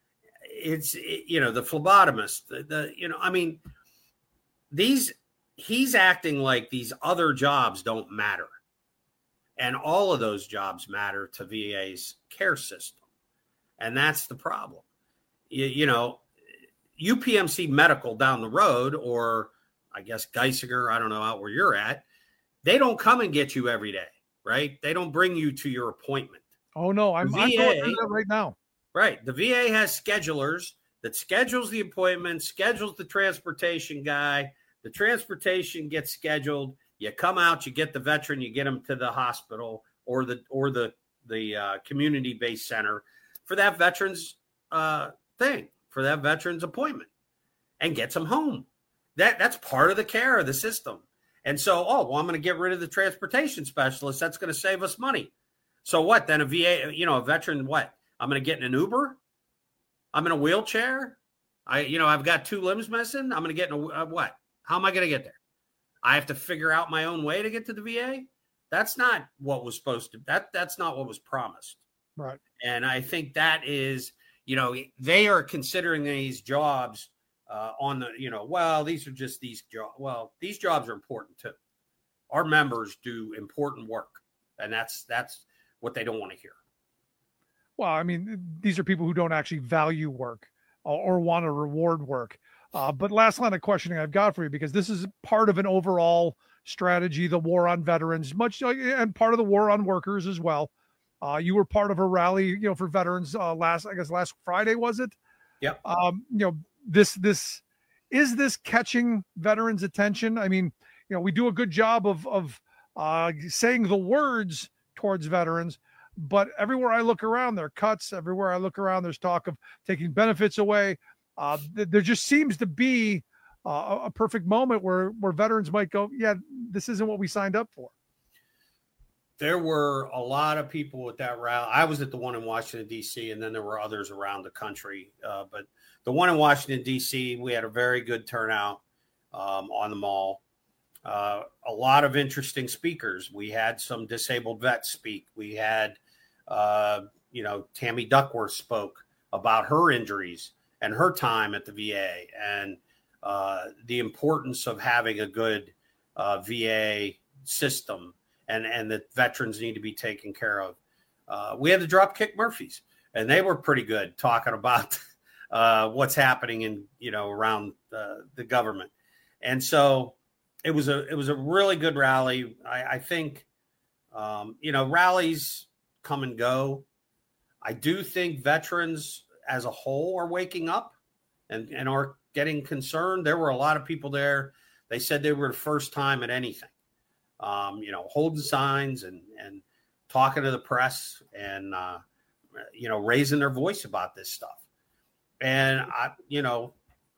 It's, it, you know, the phlebotomist, the, the, you know, I mean, these, he's acting like these other jobs don't matter. And all of those jobs matter to V A's care system. And that's the problem. You, you know, U P M C Medical down the road, or I guess Geisinger, I don't know out where you're at, they don't come and get you every day, right? They don't bring you to your appointment. Oh, no, I'm, I'm going through that right now. Right. The V A has schedulers that schedules the appointment, schedules the transportation guy. The transportation gets scheduled. You come out, you get the veteran, you get them to the hospital or the or the the uh, community-based center for that veteran's uh, thing, for that veteran's appointment, and gets them home. That that's part of the care of the system. And so, oh, well, I'm going to get rid of the transportation specialist. That's going to save us money. So what? Then a V A, you know, a veteran, what? I'm going to get in an Uber. I'm in a wheelchair. I, you know, I've got two limbs missing. I'm going to get in a uh, what? How am I going to get there? I have to figure out my own way to get to the V A. That's not what was supposed to, that that's not what was promised. Right. And I think that is, you know, they are considering these jobs uh, on the, you know, well, these are just these jobs. Well, these jobs are important too. Our members do important work, and that's, that's what they don't want to hear. Well, I mean, these are people who don't actually value work or, or want to reward work. Uh, but last line of questioning I've got for you, because this is part of an overall strategy, the war on veterans, much like, and part of the war on workers as well. Uh, you were part of a rally, you know, for veterans uh, last, I guess last Friday, was it? Yep. Um, you know, this, this, is this catching veterans' attention? I mean, you know, we do a good job of, of uh, saying the words towards veterans, but everywhere I look around, there are cuts. Everywhere I look around, there's talk of taking benefits away. Uh, th- there just seems to be uh, a perfect moment where, where veterans might go, yeah, this isn't what we signed up for. There were a lot of people at that rally. I was at the one in Washington, D C, and then there were others around the country. Uh, but the one in Washington, D C, we had a very good turnout um, on the mall. Uh, a lot of interesting speakers. We had some disabled vets speak. We had, uh, you know, Tammy Duckworth spoke about her injuries and her time at the V A, and uh, the importance of having a good uh, V A system, and, and that veterans need to be taken care of. Uh, we had the Dropkick Murphys, and they were pretty good talking about uh, what's happening in, you know, around uh, the government. And so it was a, it was a really good rally. I, I think, um, you know, rallies come and go. I do think veterans as a whole are waking up and, and are getting concerned. There were a lot of people there. They said they were the first time at anything, um, you know, holding signs and, and talking to the press and, uh, you know, raising their voice about this stuff. And I, you know,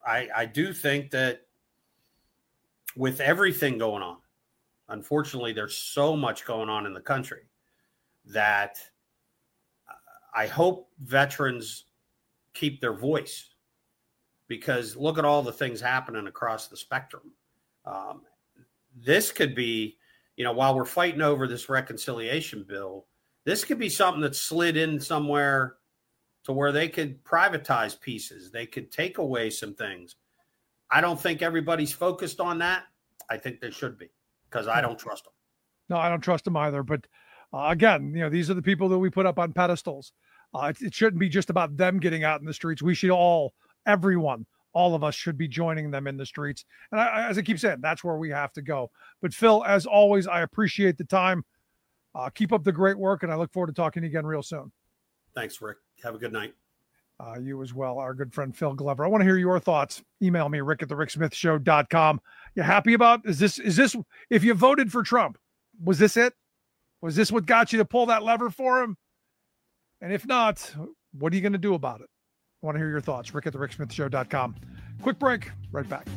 I, I do think that with everything going on, unfortunately, there's so much going on in the country that I hope veterans keep their voice, because look at all the things happening across the spectrum. Um, this could be, you know, while we're fighting over this reconciliation bill, this could be something that slid in somewhere to where they could privatize pieces. They could take away some things. I don't think everybody's focused on that. I think they should be, because I don't trust them. No, I don't trust them either. But uh, again, you know, these are the people that we put up on pedestals. Uh, it, it shouldn't be just about them getting out in the streets. We should all, everyone, all of us should be joining them in the streets. And I, as I keep saying, that's where we have to go. But Phil, as always, I appreciate the time. Uh, keep up the great work, and I look forward to talking to you again real soon. Thanks, Rick. Have a good night. Uh, you as well, our good friend Phil Glover. I want to hear your thoughts. Email me, Rick at the Rick Smith Show dot com. You happy about, is this, is this, if you voted for Trump, was this it? Was this what got you to pull that lever for him? And if not, what are you going to do about it? I want to hear your thoughts. Rick at the Rick Smith Show dot com. Quick break, right back.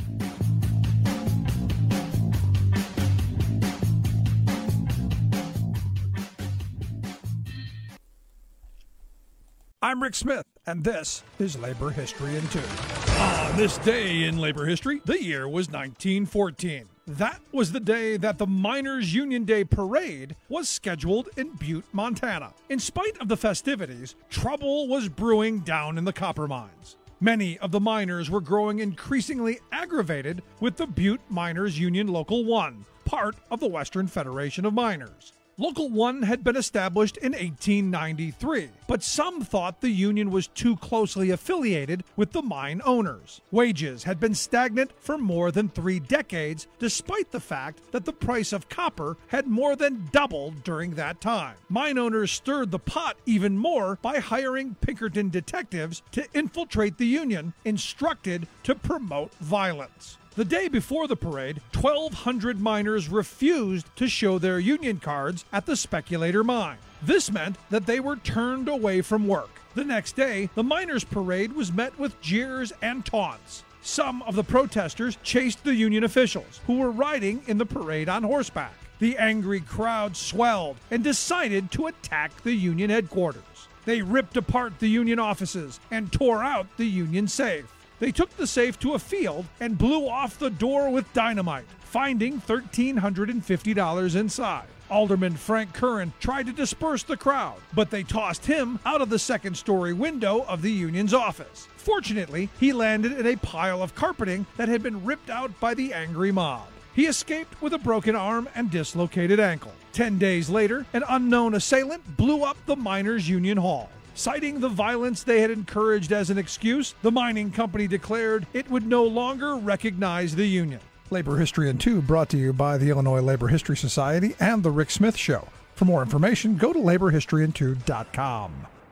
I'm Rick Smith, and this is Labor History in Two. On this day in labor history, the year was nineteen fourteen. That was the day that the Miners' Union Day Parade was scheduled in Butte, Montana. In spite of the festivities, trouble was brewing down in the copper mines. Many of the miners were growing increasingly aggravated with the Butte Miners Union Local one, part of the Western Federation of Miners. Local one had been established in eighteen ninety-three, but some thought the union was too closely affiliated with the mine owners. Wages had been stagnant for more than three decades, despite the fact that the price of copper had more than doubled during that time. Mine owners stirred the pot even more by hiring Pinkerton detectives to infiltrate the union, instructed to promote violence. The day before the parade, twelve hundred miners refused to show their union cards at the Speculator Mine. This meant that they were turned away from work. The next day, the miners' parade was met with jeers and taunts. Some of the protesters chased the union officials, who were riding in the parade on horseback. The angry crowd swelled and decided to attack the union headquarters. They ripped apart the union offices and tore out the union safe. They took the safe to a field and blew off the door with dynamite, finding one thousand three hundred fifty dollars inside. Alderman Frank Curran tried to disperse the crowd, but they tossed him out of the second-story window of the union's office. Fortunately, he landed in a pile of carpeting that had been ripped out by the angry mob. He escaped with a broken arm and dislocated ankle. Ten days later, an unknown assailant blew up the Miners' Union Hall. Citing the violence they had encouraged as an excuse, the mining company declared it would no longer recognize the union. Labor History in Two brought to you by the Illinois Labor History Society and The Rick Smith Show. For more information, go to labor history in two dot com.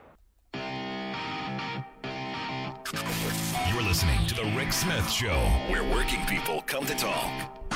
You're listening to The Rick Smith Show, where working people come to talk.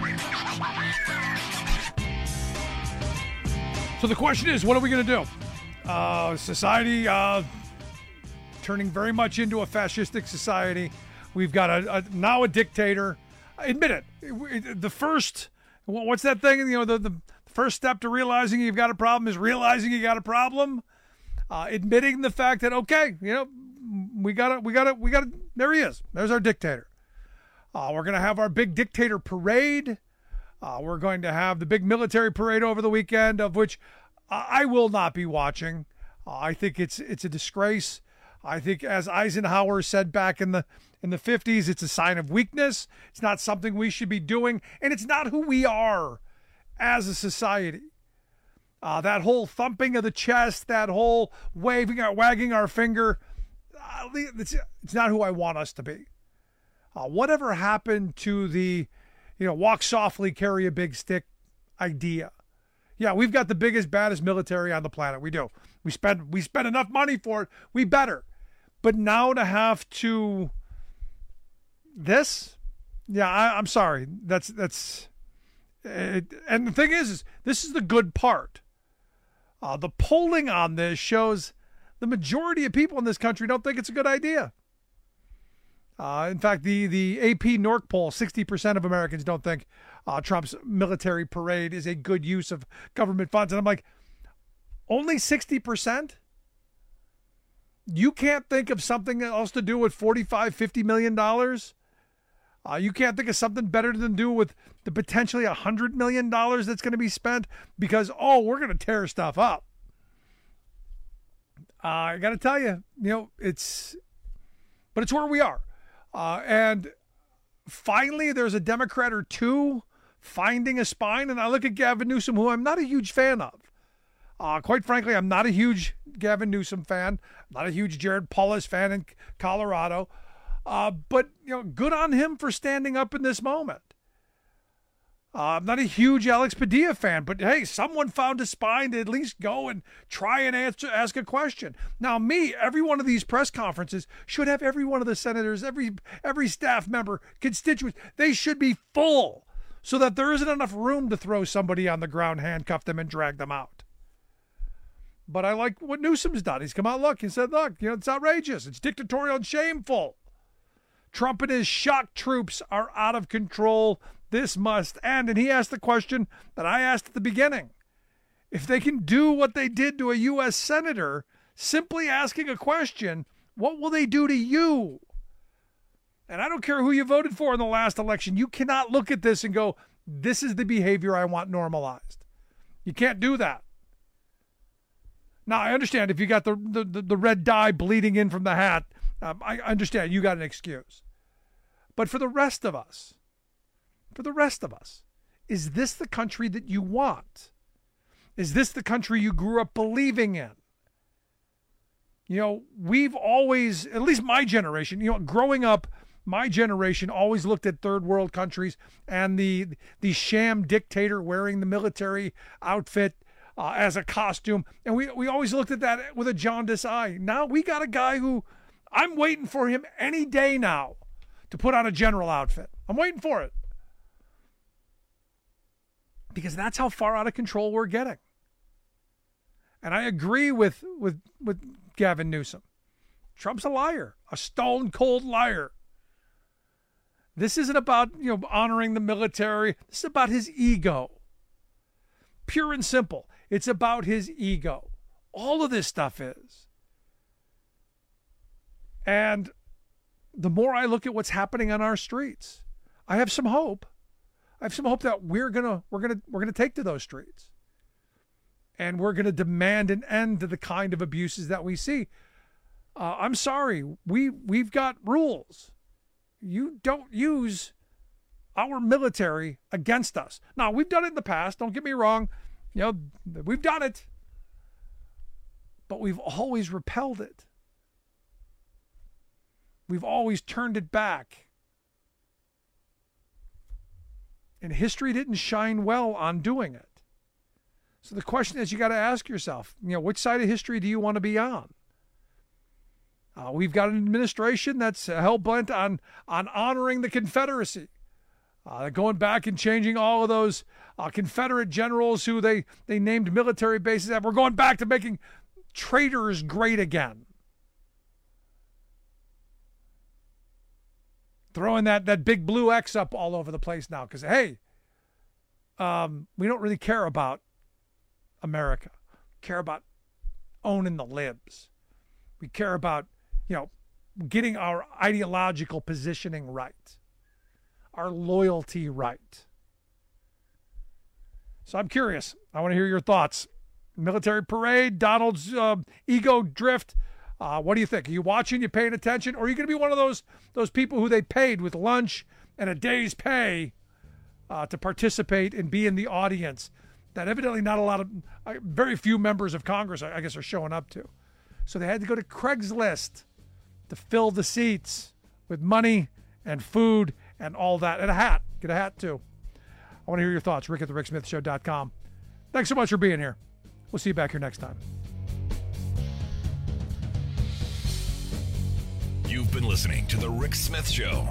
So the question is, what are we going to do? Uh, society uh, turning very much into a fascistic society. We've got a, a now a dictator. Admit it. The first, what's that thing? You know, the, the first step to realizing you've got a problem is realizing you got a problem. Uh, admitting the fact that, okay, you know, we got to, we got to, we got to, there he is. There's our dictator. Uh, we're going to have our big dictator parade. Uh, we're going to have the big military parade over the weekend, of which I will not be watching. Uh, I think it's it's a disgrace. I think, as Eisenhower said back in the in the fifties, it's a sign of weakness. It's not something we should be doing, and it's not who we are as a society. Uh, that whole thumping of the chest, that whole waving, our, wagging our finger, uh, it's, it's not who I want us to be. Uh, whatever happened to the, you know, walk softly, carry a big stick idea? Yeah, we've got the biggest, baddest military on the planet. We do. We spend we spend enough money for it. We better. But now to have to this, yeah, I, I'm sorry. That's that's. It, and the thing is, is, this is the good part. Uh, the polling on this shows the majority of people in this country don't think it's a good idea. Uh, in fact, the, the A P Nork poll, sixty percent of Americans don't think uh, Trump's military parade is a good use of government funds. And I'm like, only sixty percent? You can't think of something else to do with forty-five, fifty million dollars? Uh, you can't think of something better than do with the potentially one hundred million dollars that's going to be spent because, oh, we're going to tear stuff up. Uh, I got to tell you, you know, it's, but it's where we are. Uh, and finally, there's a Democrat or two finding a spine. And I look at Gavin Newsom, who I'm not a huge fan of. Uh, quite frankly, I'm not a huge Gavin Newsom fan. I'm not a huge Jared Polis fan in Colorado. Uh, but, you know, good on him for standing up in this moment. Uh, I'm not a huge Alex Padilla fan, but hey, someone found a spine to at least go and try and answer, ask a question. Now, me, every one of these press conferences should have every one of the senators, every every staff member, constituents. They should be full so that there isn't enough room to throw somebody on the ground, handcuff them, and drag them out. But I like what Newsom's done. He's come out, look, he said, look, you know, it's outrageous. It's dictatorial and shameful. Trump and his shock troops are out of control. This must end. And he asked the question that I asked at the beginning. If they can do what they did to a U S senator, simply asking a question, what will they do to you? And I don't care who you voted for in the last election. You cannot look at this and go, this is the behavior I want normalized. You can't do that. Now, I understand if you got the, the, the red dye bleeding in from the hat, um, I understand you got an excuse. But for the rest of us, for the rest of us, is this the country that you want? Is this the country you grew up believing in? You know, we've always, at least my generation, you know, growing up, my generation always looked at third world countries and the the sham dictator wearing the military outfit uh, as a costume. And we, we always looked at that with a jaundiced eye. Now we got a guy who, I'm waiting for him any day now to put on a general outfit. I'm waiting for it. Because that's how far out of control we're getting. And I agree with, with, with Gavin Newsom. Trump's a liar, a stone cold liar. This isn't about, you know, honoring the military. This is about his ego. Pure and simple. It's about his ego. All of this stuff is. And the more I look at what's happening on our streets, I have some hope. I have some hope that we're gonna we're gonna we're gonna take to those streets, and we're gonna demand an end to the kind of abuses that we see. Uh, I'm sorry, we we've got rules. You don't use our military against us. Now, we've done it in the past. Don't get me wrong. You know, we've done it, but we've always repelled it. We've always turned it back. And history didn't shine well on doing it. So the question is, you got to ask yourself, you know, which side of history do you want to be on? Uh, we've got an administration that's uh, hell-bent on, on honoring the Confederacy. Uh, going back and changing all of those uh, Confederate generals who they, they named military bases at. We're going back to making traitors great again. Throwing that, that big blue X up all over the place now because, hey, um, we don't really care about America. We care about owning the libs. We care about, you know, getting our ideological positioning right, our loyalty right. So I'm curious. I want to hear your thoughts. Military parade, Donald's uh, ego drift. Uh, what do you think? Are you watching? You paying attention? Or are you going to be one of those those people who they paid with lunch and a day's pay uh, to participate and be in the audience that evidently not a lot of, uh, very few members of Congress, I guess, are showing up to. So they had to go to Craigslist to fill the seats with money and food and all that. And a hat. Get a hat, too. I want to hear your thoughts. Rick at the Rick Smith Show dot com. Thanks so much for being here. We'll see you back here next time. You've been listening to The Rick Smith Show.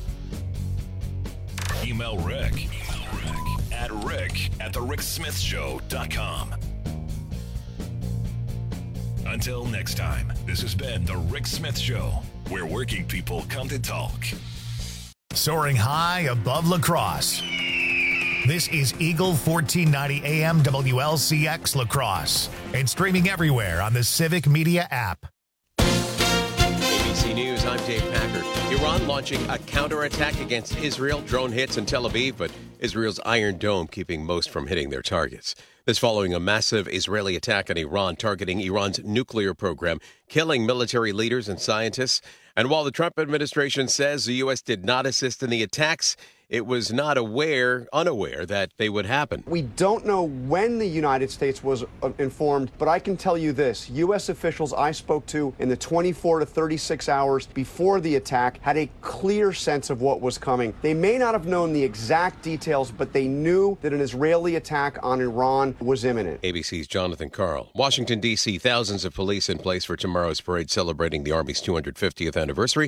Email Rick, Email Rick at Rick at the Rick Smith Show dot com. Until next time, this has been The Rick Smith Show. where working people come to talk. Soaring high above La Crosse. This is Eagle fourteen ninety A M W L C X La Crosse and streaming everywhere on the Civic Media app. A B C News, I'm Dave Packard. Iran launching a counterattack against Israel. Drone hits in Tel Aviv, but Israel's Iron Dome keeping most from hitting their targets. This following a massive Israeli attack on Iran targeting Iran's nuclear program, killing military leaders and scientists. And while the Trump administration says the U S did not assist in the attacks, it was not aware, unaware that they would happen. We don't know when the United States was uh, informed, but I can tell you this. U S officials I spoke to in the twenty-four to thirty-six hours before the attack had a clear sense of what was coming. They may not have known the exact details, but they knew that an Israeli attack on Iran was imminent. A B C's Jonathan Karl. Washington, D C, thousands of police in place for tomorrow's parade celebrating the Army's two hundred fiftieth anniversary.